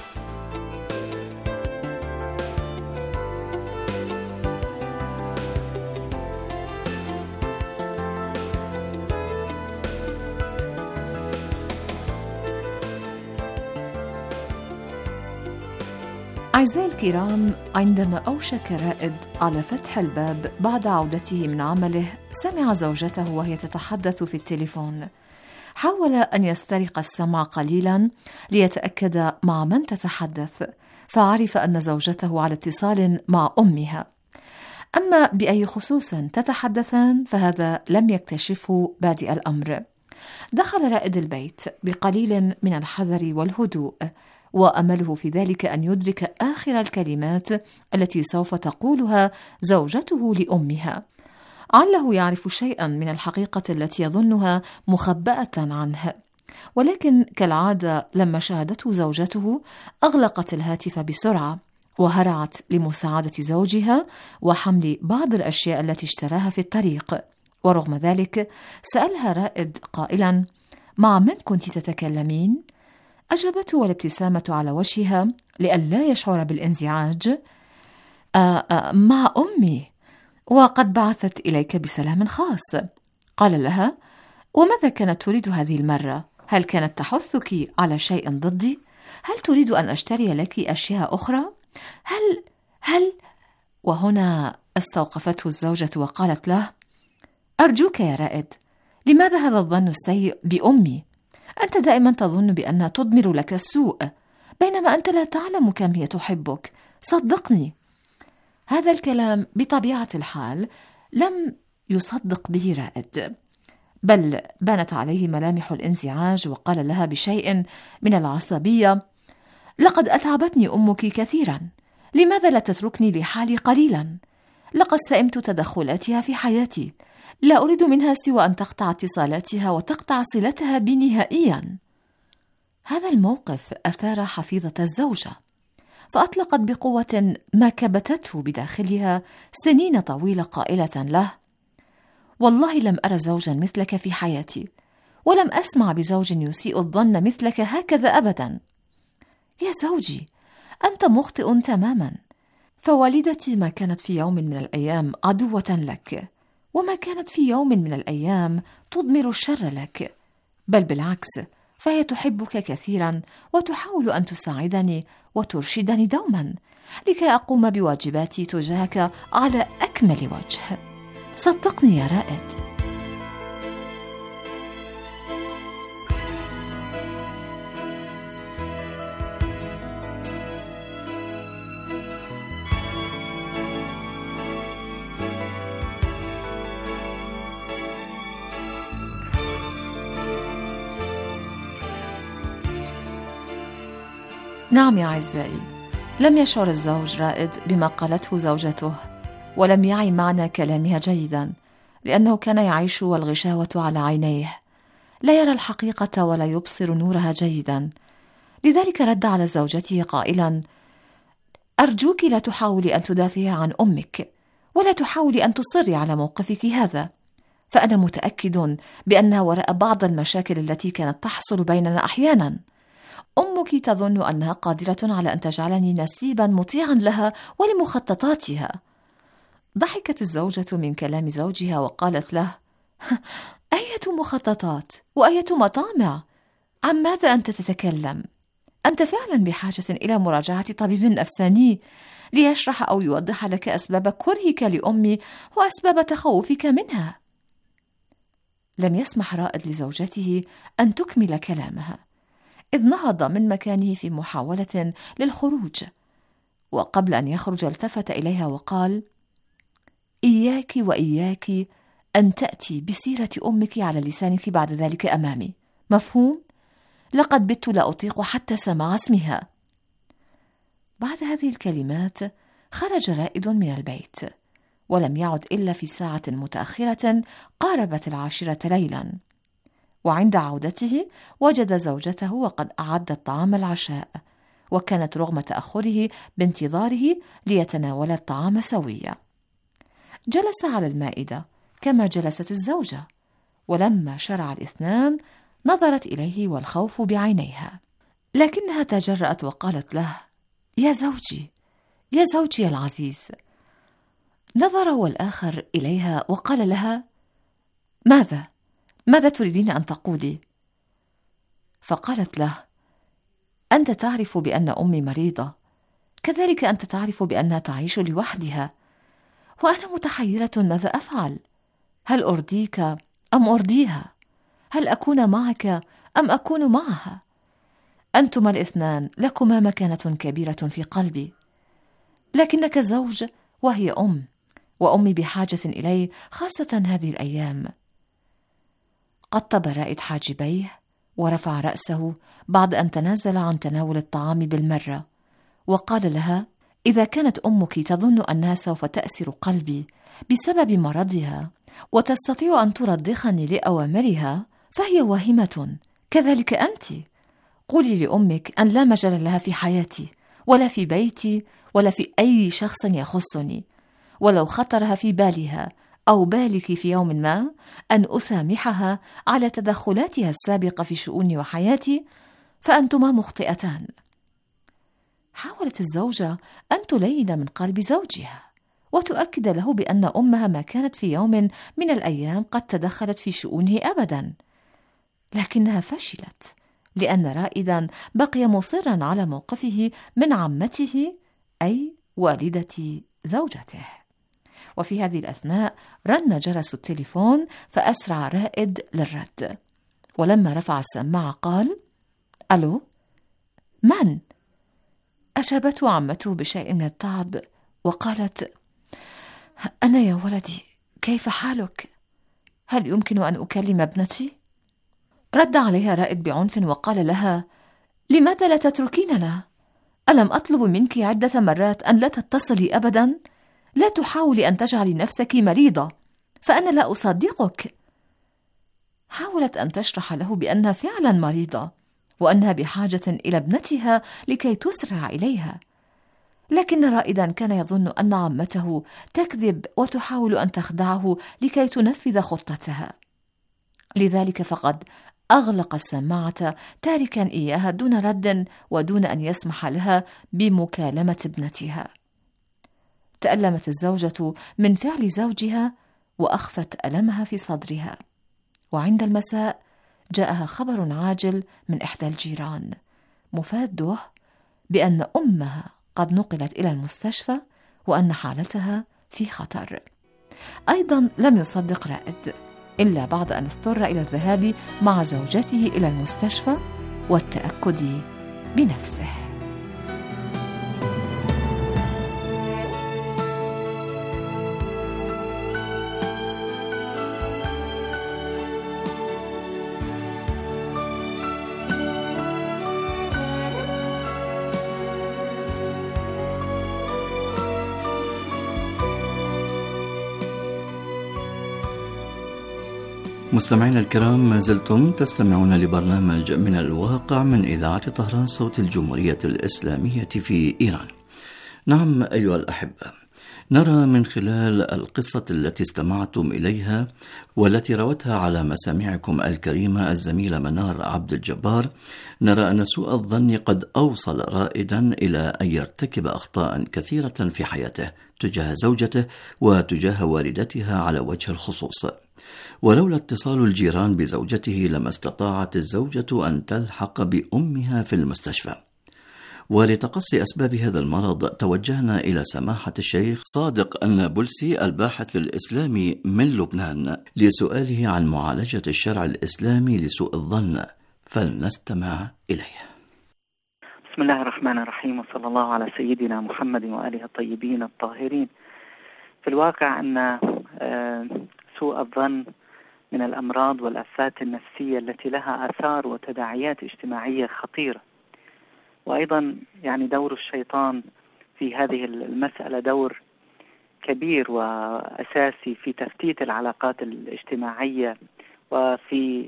أعزائي الكرام، عندما أوشك رائد على فتح الباب بعد عودته من عمله، سمع زوجته وهي تتحدث في التليفون. حاول أن يسترق السمع قليلا ليتأكد مع من تتحدث، فعرف أن زوجته على اتصال مع أمها. أما بأي خصوص تتحدثان فهذا لم يكتشفه بادئ الأمر. دخل رائد البيت بقليل من الحذر والهدوء، وأمله في ذلك أن يدرك آخر الكلمات التي سوف تقولها زوجته لأمها. عله يعرف شيئا من الحقيقة التي يظنها مخبأة عنه، ولكن كالعادة لما شاهدته زوجته أغلقت الهاتف بسرعة وهرعت لمساعدة زوجها وحمل بعض الأشياء التي اشتراها في الطريق. ورغم ذلك سألها رائد قائلا: مع من كنت تتكلمين؟ أجابته والابتسامة على وجهها لئلا يشعر بالانزعاج: آآ آآ مع أمي، وقد بعثت إليك بسلام خاص. قال لها: وماذا كانت تريد هذه المرة؟ هل كانت تحثك على شيء ضدي؟ هل تريد أن أشتري لك أشياء أخرى؟ هل هل وهنا استوقفته الزوجة وقالت له: أرجوك يا رائد، لماذا هذا الظن السيء بأمي؟ أنت دائما تظن بأنها تضمر لك السوء، بينما أنت لا تعلم كم هي تحبك، صدقني. هذا الكلام بطبيعة الحال لم يصدق به رائد، بل بانت عليه ملامح الانزعاج، وقال لها بشيء من العصبية: لقد أتعبتني أمك كثيرا، لماذا لا تتركني لحالي قليلا؟ لقد سئمت تدخلاتها في حياتي، لا أريد منها سوى أن تقطع اتصالاتها وتقطع صلتها بي نهائيا. هذا الموقف أثار حفيظة الزوجة، فأطلقت بقوة ما كبتته بداخلها سنين طويلة قائلة له: والله لم أرى زوجا مثلك في حياتي، ولم أسمع بزوج يسيء الظن مثلك هكذا أبدا. يا زوجي، أنت مخطئ تماما، فوالدتي ما كانت في يوم من الأيام عدوة لك، وما كانت في يوم من الأيام تضمر الشر لك، بل بالعكس، فهي تحبك كثيرا وتحاول أن تساعدني وترشدني دوما لكي أقوم بواجباتي تجاهك على أكمل وجه. صدقني يا رائد. نعم يا أعزائي، لم يشعر الزوج رائد بما قالته زوجته، ولم يعي معنى كلامها جيدا، لأنه كان يعيش والغشاوة على عينيه، لا يرى الحقيقة ولا يبصر نورها جيدا. لذلك رد على زوجته قائلا: أرجوك لا تحاولي أن تدافعي عن أمك، ولا تحاولي أن تصري على موقفك هذا، فأنا متأكد بأنها وراء بعض المشاكل التي كانت تحصل بيننا أحيانا. أمك تظن أنها قادرة على أن تجعلني نسيبا مطيعا لها ولمخططاتها. ضحكت الزوجة من كلام زوجها وقالت له: أية مخططات وأية مطامع؟ عن ماذا أنت تتكلم؟ أنت فعلا بحاجة إلى مراجعة طبيب نفساني ليشرح أو يوضح لك أسباب كرهك لأمي وأسباب تخوفك منها. لم يسمح رائد لزوجته أن تكمل كلامها، إذ نهض من مكانه في محاولة للخروج، وقبل أن يخرج التفت إليها وقال: إياك وإياك أن تأتي بسيرة أمك على لسانك بعد ذلك أمامي، مفهوم؟ لقد بت لا أطيق حتى سماع اسمها. بعد هذه الكلمات خرج رائد من البيت، ولم يعد إلا في ساعة متأخرة قاربت العاشرة ليلا. وعند عودته وجد زوجته وقد أعدت طعام العشاء، وكانت رغم تأخره بانتظاره ليتناول الطعام سويا. جلس على المائدة كما جلست الزوجة، ولما شرع الاثنان نظرت إليه والخوف بعينيها، لكنها تجرأت وقالت له: يا زوجي، يا زوجي العزيز. نظر والآخر إليها وقال لها: ماذا؟ ماذا تريدين أن تقولي؟ فقالت له: أنت تعرف بأن أمي مريضة، كذلك أنت تعرف بأنها تعيش لوحدها، وأنا متحيرة ماذا أفعل؟ هل أرضيك أم أرضيها؟ هل أكون معك أم أكون معها؟ أنتما الاثنان لكما مكانة كبيرة في قلبي، لكنك زوج وهي أم، وأمي بحاجة إلي خاصة هذه الأيام. قطب رائد حاجبيه ورفع رأسه بعد أن تنازل عن تناول الطعام بالمرة، وقال لها: إذا كانت أمك تظن أنها سوف تأسر قلبي بسبب مرضها وتستطيع أن ترضخني لأوامرها فهي واهمة، كذلك أنت. قولي لأمك أن لا مجال لها في حياتي ولا في بيتي ولا في أي شخص يخصني، ولو خطرها في بالها أو بالك في يوم ما أن أسامحها على تدخلاتها السابقة في شؤوني وحياتي فأنتما مخطئتان. حاولت الزوجة أن تلين من قلب زوجها وتؤكد له بأن أمها ما كانت في يوم من الأيام قد تدخلت في شؤونه أبدا، لكنها فشلت، لأن رائدا بقي مصرا على موقفه من عمته أي والدة زوجته. وفي هذه الأثناء رن جرس التليفون، فأسرع رائد للرد، ولما رفع السماعة قال: ألو، من؟ أجابته عمته بشيء من التعب وقالت: أنا يا ولدي، كيف حالك؟ هل يمكن أن أكلم ابنتي؟ رد عليها رائد بعنف وقال لها: لماذا لا تتركيننا؟ ألم أطلب منك عدة مرات أن لا تتصلي أبدا؟ لا تحاولي أن تجعلي نفسك مريضة، فأنا لا أصدقك. حاولت أن تشرح له بأنها فعلا مريضة وأنها بحاجة إلى ابنتها لكي تسرع إليها، لكن رائدا كان يظن أن عمته تكذب وتحاول أن تخدعه لكي تنفذ خطتها، لذلك فقد أغلق السماعة تاركا إياها دون رد ودون أن يسمح لها بمكالمة ابنتها. تألمت الزوجة من فعل زوجها وأخفت ألمها في صدرها، وعند المساء جاءها خبر عاجل من إحدى الجيران مفاده بأن أمها قد نقلت إلى المستشفى وأن حالتها في خطر. أيضا لم يصدق رائد إلا بعد أن اضطر إلى الذهاب مع زوجته إلى المستشفى والتأكد بنفسه. مستمعينا الكرام، ما زلتم تستمعون لبرنامج من الواقع من إذاعة طهران صوت الجمهورية الإسلامية في إيران. نعم أيها الأحبة، نرى من خلال القصة التي استمعتم إليها والتي روتها على مسامعكم الكريمة الزميلة منار عبد الجبار، نرى أن سوء الظن قد أوصل رائدا إلى أن يرتكب أخطاء كثيرة في حياته تجاه زوجته وتجاه والدتها على وجه الخصوص. ولولا اتصال الجيران بزوجته لما استطاعت الزوجة أن تلحق بأمها في المستشفى. ولتقصي أسباب هذا المرض توجهنا إلى سماحة الشيخ صادق النابلسي الباحث الإسلامي من لبنان لسؤاله عن معالجة الشرع الإسلامي لسوء الظن، فلنستمع إليه. بسم الله الرحمن الرحيم، وصلى الله على سيدنا محمد وآله الطيبين الطاهرين. في الواقع أن سوء الظن من الأمراض والآفات النفسية التي لها آثار وتداعيات اجتماعية خطيرة، وأيضا يعني دور الشيطان في هذه المسألة دور كبير وأساسي في تفتيت العلاقات الاجتماعية وفي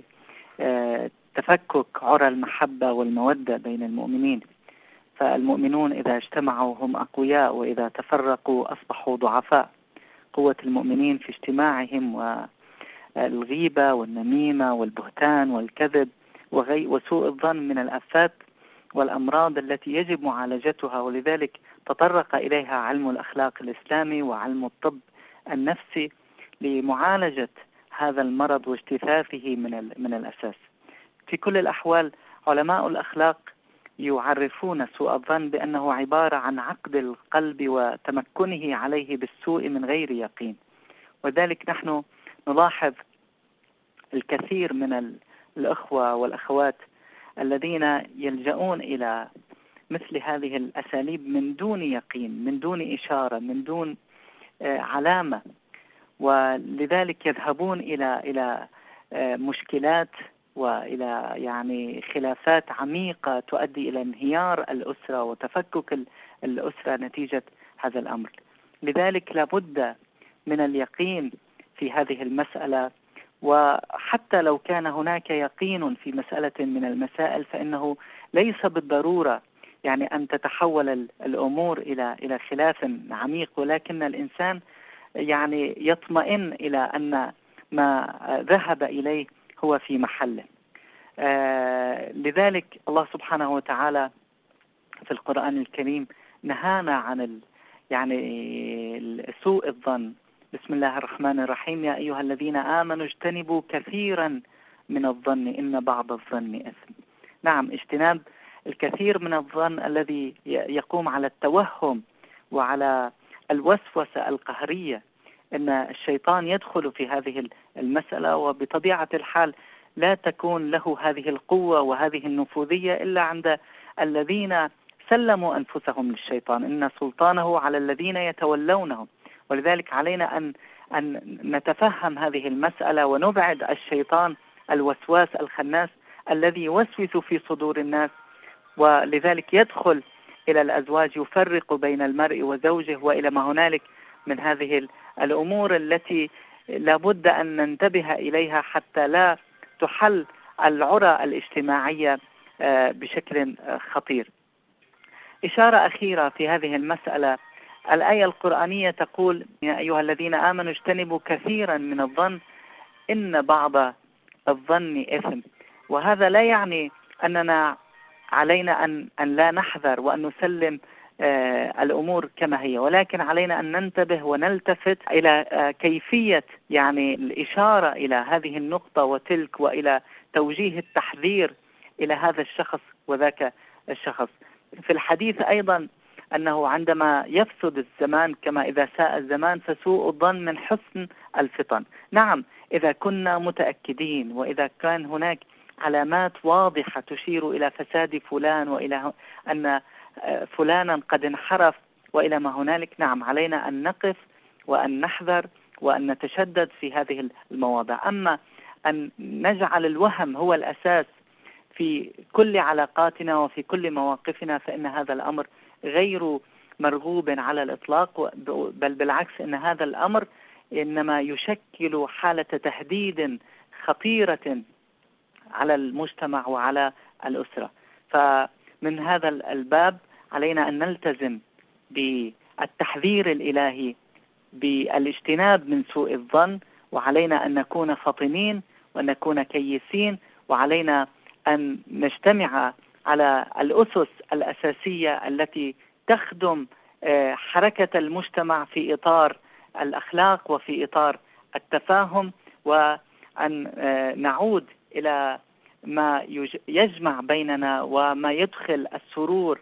تفكك عرى المحبة والمودة بين المؤمنين. فالمؤمنون إذا اجتمعوا هم أقوياء، وإذا تفرقوا أصبحوا ضعفاء. قوة المؤمنين في اجتماعهم، والغيبة والنميمة والبهتان والكذب وسوء الظن من الآفات والأمراض التي يجب معالجتها، ولذلك تطرق إليها علم الأخلاق الإسلامي وعلم الطب النفسي لمعالجة هذا المرض واجتثاثه من من الأساس. في كل الأحوال علماء الأخلاق يعرفون سوء الظن بأنه عبارة عن عقد القلب وتمكنه عليه بالسوء من غير يقين. وذلك نحن نلاحظ الكثير من الأخوة والأخوات الذين يلجؤون إلى مثل هذه الأساليب من دون يقين، من دون إشارة، من دون علامة، ولذلك يذهبون إلى إلى مشكلات وإلى يعني خلافات عميقة تؤدي إلى انهيار الأسرة وتفكك الأسرة نتيجة هذا الأمر. لذلك لابد من اليقين في هذه المسألة، وحتى لو كان هناك يقين في مسألة من المسائل فإنه ليس بالضرورة يعني أن تتحول الأمور إلى إلى خلاف عميق، ولكن الإنسان يعني يطمئن إلى أن ما ذهب إليه هو في محله. آه لذلك الله سبحانه وتعالى في القرآن الكريم نهانا عن ال يعني سوء الظن. بسم الله الرحمن الرحيم، يا أيها الذين آمنوا اجتنبوا كثيرا من الظن إن بعض الظن إثم. نعم، اجتناب الكثير من الظن الذي يقوم على التوهم وعلى الوسوسة القهرية، أن الشيطان يدخل في هذه المسألة، وبطبيعة الحال لا تكون له هذه القوة وهذه النفوذية إلا عند الذين سلموا أنفسهم للشيطان، إن سلطانه على الذين يتولونه. ولذلك علينا أن أن نتفهم هذه المسألة ونبعد الشيطان الوسواس الخناس الذي يوسوس في صدور الناس، ولذلك يدخل إلى الأزواج يفرق بين المرء وزوجه وإلى ما هنالك من هذه الأمور التي لابد أن ننتبه إليها حتى لا تحل العرى الاجتماعية بشكل خطير. إشارة أخيرة في هذه المسألة، الآية القرآنية تقول يا أيها الذين آمنوا اجتنبوا كثيرا من الظن إن بعض الظن إثم. وهذا لا يعني أننا علينا أن, أن لا نحذر وأن نسلم آه الأمور كما هي، ولكن علينا أن ننتبه ونلتفت إلى آه كيفية يعني الإشارة إلى هذه النقطة وتلك، وإلى توجيه التحذير إلى هذا الشخص وذاك الشخص. في الحديث أيضا أنه عندما يفسد الزمان كما إذا ساء الزمان فسوء الظن من حسن الفطن. نعم، إذا كنا متأكدين وإذا كان هناك علامات واضحة تشير إلى فساد فلان وإلى أن فلانا قد انحرف وإلى ما هنالك، نعم علينا أن نقف وأن نحذر وأن نتشدد في هذه المواضع. أما أن نجعل الوهم هو الأساس في كل علاقاتنا وفي كل مواقفنا فإن هذا الأمر غير مرغوب على الإطلاق، بل بالعكس إن هذا الأمر إنما يشكل حالة تهديد خطيرة على المجتمع وعلى الأسرة. فمن هذا الباب علينا أن نلتزم بالتحذير الإلهي بالاجتناب من سوء الظن، وعلينا أن نكون فطنين وأن نكون كيسين، وعلينا أن نجتمع على الأسس الأساسية التي تخدم حركة المجتمع في إطار الأخلاق وفي إطار التفاهم، وأن نعود إلى ما يجمع بيننا وما يدخل السرور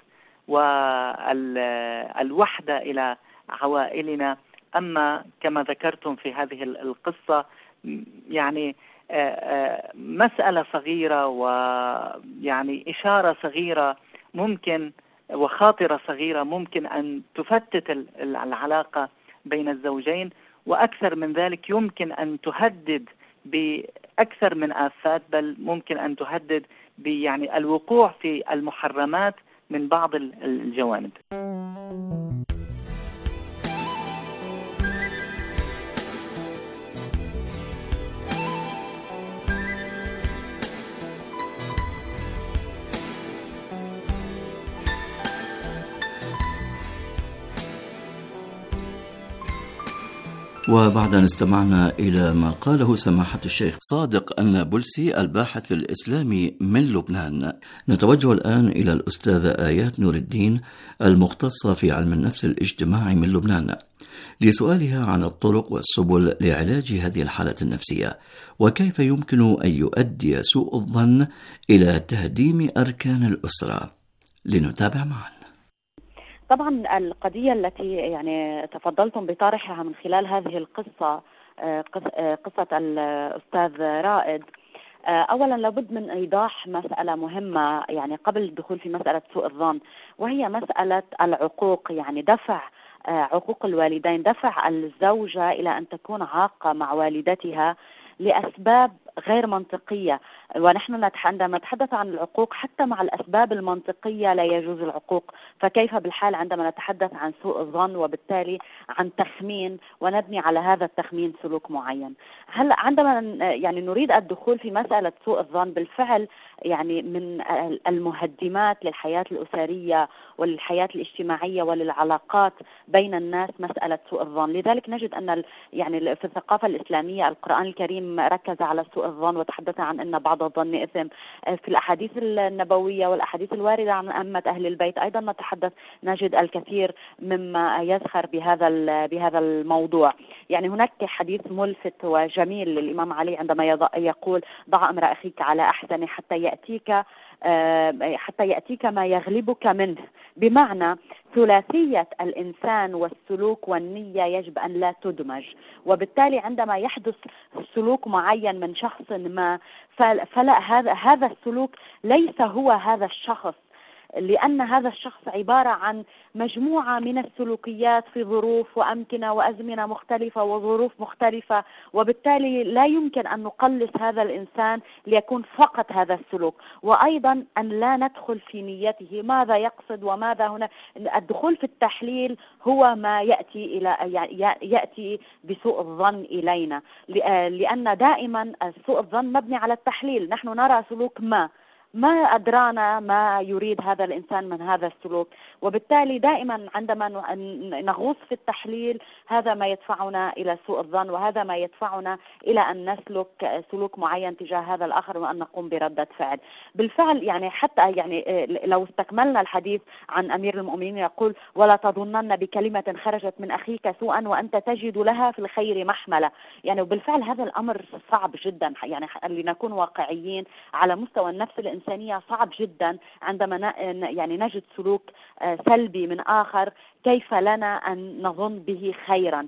والوحدة إلى عوائلنا. أما كما ذكرتم في هذه القصة يعني مسألة صغيرة ويعني إشارة صغيرة ممكن وخاطرة صغيرة ممكن أن تفتت العلاقة بين الزوجين، وأكثر من ذلك يمكن أن تهدد بأكثر من آفات، بل ممكن أن تهدد بيعني الوقوع في المحرمات من بعض الجوانب. وبعد أن استمعنا إلى ما قاله سماحة الشيخ صادق النابلسي الباحث الإسلامي من لبنان، نتوجه الآن إلى الأستاذة آيات نور الدين المختصة في علم النفس الاجتماعي من لبنان لسؤالها عن الطرق والسبل لعلاج هذه الحالة النفسية، وكيف يمكن أن يؤدي سوء الظن إلى تهديم أركان الأسرة. لنتابع معا. طبعا القضية التي يعني تفضلتم بطرحها من خلال هذه القصة، قصة الأستاذ رائد، أولا لابد من إيضاح مسألة مهمة يعني قبل الدخول في مسألة سوء الظن، وهي مسألة العقوق، يعني دفع عقوق الوالدين، دفع الزوجة إلى أن تكون عاقة مع والدتها لأسباب غير منطقية. ونحن عندما نتحدث عن العقوق حتى مع الأسباب المنطقية لا يجوز العقوق، فكيف بالحال عندما نتحدث عن سوء الظن وبالتالي عن تخمين ونبني على هذا التخمين سلوك معين. هلا عندما يعني نريد الدخول في مسألة سوء الظن، بالفعل يعني من المهدمات للحياة الأسرية وللحياة الاجتماعية وللعلاقات بين الناس مسألة سوء الظن. لذلك نجد أن يعني في الثقافة الإسلامية القرآن الكريم ركز على سوء الظن وتحدث عن أن بعض الظن إثم. في الأحاديث النبوية والأحاديث الواردة عن أمة أهل البيت أيضا نتحدث نجد الكثير مما يزخر بهذا بهذا الموضوع. يعني هناك حديث ملفت وجميل للإمام علي عندما يقول: ضع أمر أخيك على أحسن حتى يأتيك حتى يأتيك ما يغلبك منه، بمعنى ثلاثية الإنسان والسلوك والنية يجب أن لا تدمج، وبالتالي عندما يحدث سلوك معين من شخص ما فلا هذا هذا السلوك ليس هو هذا الشخص، لأن هذا الشخص عبارة عن مجموعة من السلوكيات في ظروف وأمكنة وأزمنة مختلفة وظروف مختلفة، وبالتالي لا يمكن أن نقلص هذا الإنسان ليكون فقط هذا السلوك. وأيضا أن لا ندخل في نيته ماذا يقصد وماذا هنا. الدخول في التحليل هو ما يأتي إلى يأتي بسوء الظن إلينا، لأن دائما سوء الظن مبني على التحليل. نحن نرى سلوك ما ما أدرانا ما يريد هذا الإنسان من هذا السلوك، وبالتالي دائما عندما نغوص في التحليل هذا ما يدفعنا إلى سوء الظن، وهذا ما يدفعنا إلى أن نسلك سلوك معين تجاه هذا الآخر وأن نقوم بردة فعل. بالفعل يعني حتى يعني لو استكملنا الحديث عن أمير المؤمنين يقول: ولا تظنن بكلمة خرجت من أخيك سوءا وأنت تجد لها في الخير محملة. يعني بالفعل هذا الأمر صعب جدا، يعني لنكون واقعيين على مستوى النفس الإنسانية صعب جدا عندما يعني نجد سلوك سلبي من آخر، كيف لنا أن نظن به خيرا؟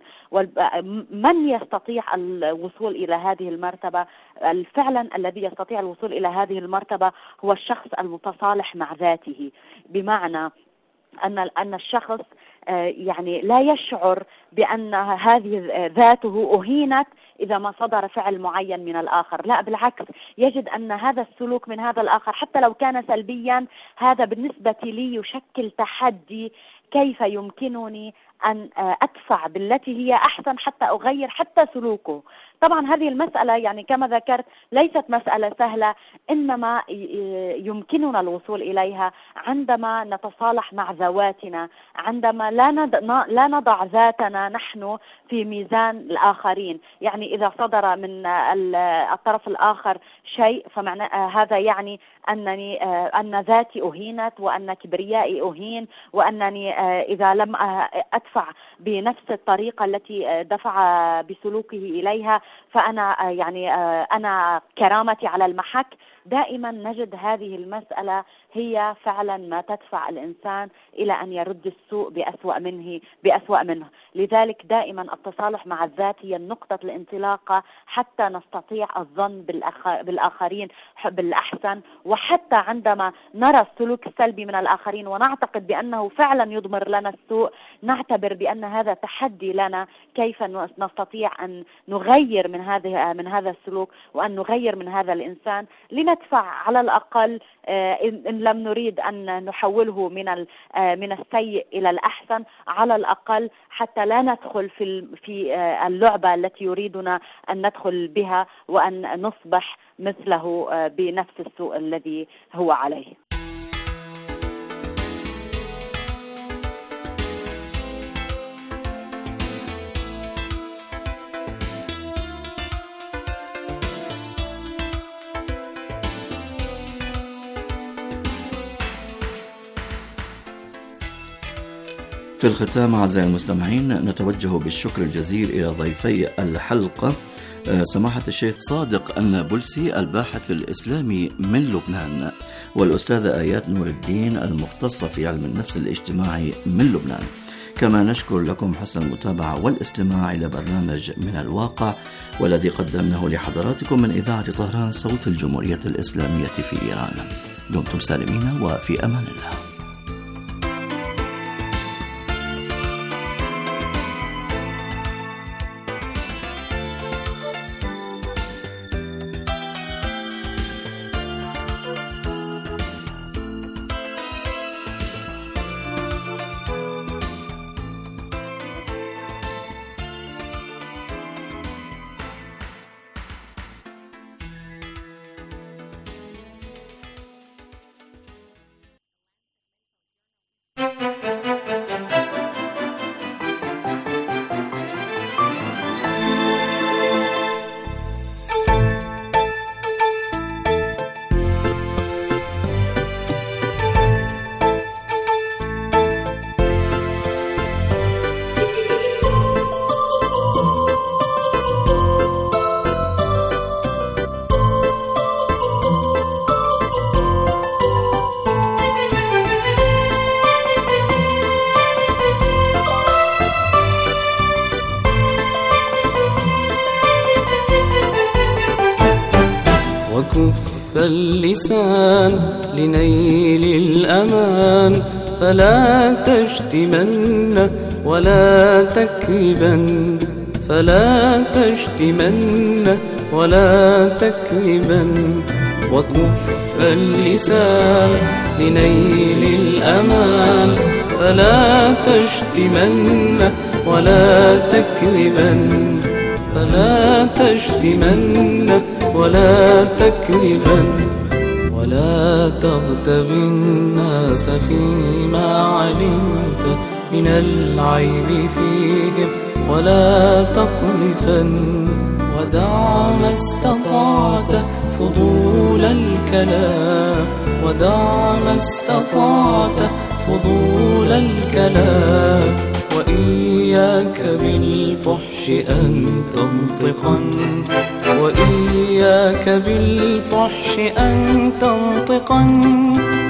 من يستطيع الوصول إلى هذه المرتبة؟ فعلا الذي يستطيع الوصول إلى هذه المرتبة هو الشخص المتصالح مع ذاته، بمعنى أن أن الشخص يعني لا يشعر بأن هذه ذاته أهينت إذا ما صدر فعل معين من الآخر، لا بالعكس، يجد أن هذا السلوك من هذا الآخر حتى لو كان سلبيا هذا بالنسبة لي يشكل تحدي، كيف يمكنني أن أدفع بالتي هي أحسن حتى أغير حتى سلوكه. طبعا هذه المسألة يعني كما ذكرت ليست مسألة سهلة، إنما يمكننا الوصول إليها عندما نتصالح مع ذواتنا، عندما لا نضع ذاتنا نحن في ميزان الآخرين. يعني إذا صدر من الطرف الآخر شيء فمعنى هذا يعني أنني أن ذاتي أهينت وأن كبريائي أهين، وأنني إذا لم أدفع بنفس الطريقة التي دفع بسلوكه إليها فأنا يعني أنا كرامتي على المحك. دائما نجد هذه المسألة هي فعلا ما تدفع الإنسان إلى أن يرد السوء بأسوأ منه بأسوأ منه. لذلك دائما التصالح مع الذات هي نقطة الانطلاقة حتى نستطيع الظن بالآخرين بالأحسن، وحتى عندما نرى السلوك السلبي من الآخرين ونعتقد بأنه فعلا يضمر لنا السوء نعتبر بأن هذا تحدي لنا كيف نستطيع أن نغير من هذه من هذا السلوك وأن نغير من هذا الإنسان لندفع على الأقل إن لم نريد أن نحوله من من السيء إلى الأحسن، على الأقل حتى لا ندخل في في اللعبة التي يريدنا أن ندخل بها وأن نصبح مثله بنفس السوء الذي هو عليه. في الختام أعزائي المستمعين نتوجه بالشكر الجزيل إلى ضيفي الحلقة سماحة الشيخ صادق النابلسي الباحث الإسلامي من لبنان، والأستاذة آيات نور الدين المختصة في علم النفس الاجتماعي من لبنان. كما نشكر لكم حسن المتابعة والاستماع إلى برنامج من الواقع والذي قدمناه لحضراتكم من إذاعة طهران صوت الجمهورية الإسلامية في إيران. دمتم سالمين وفي أمان الله. وكف اللسان لنيل الأمان، فلا تشتمن ولا تكذبن، فلا تشتمن ولا تكذبن. وكف اللسان لنيل الأمان، فلا تشتمن ولا تكذبن، فلا تشتمن ولا تكذبن. ولا تغتب الناس فيما علمت من العيب فيهم ولا تقذفن. ودع ما استطعت فضول الكلام، ودع ما استطعت فضول الكلام. وإياك بالفحش أن تنطقا، وإياك بالفحش أن تنطقا.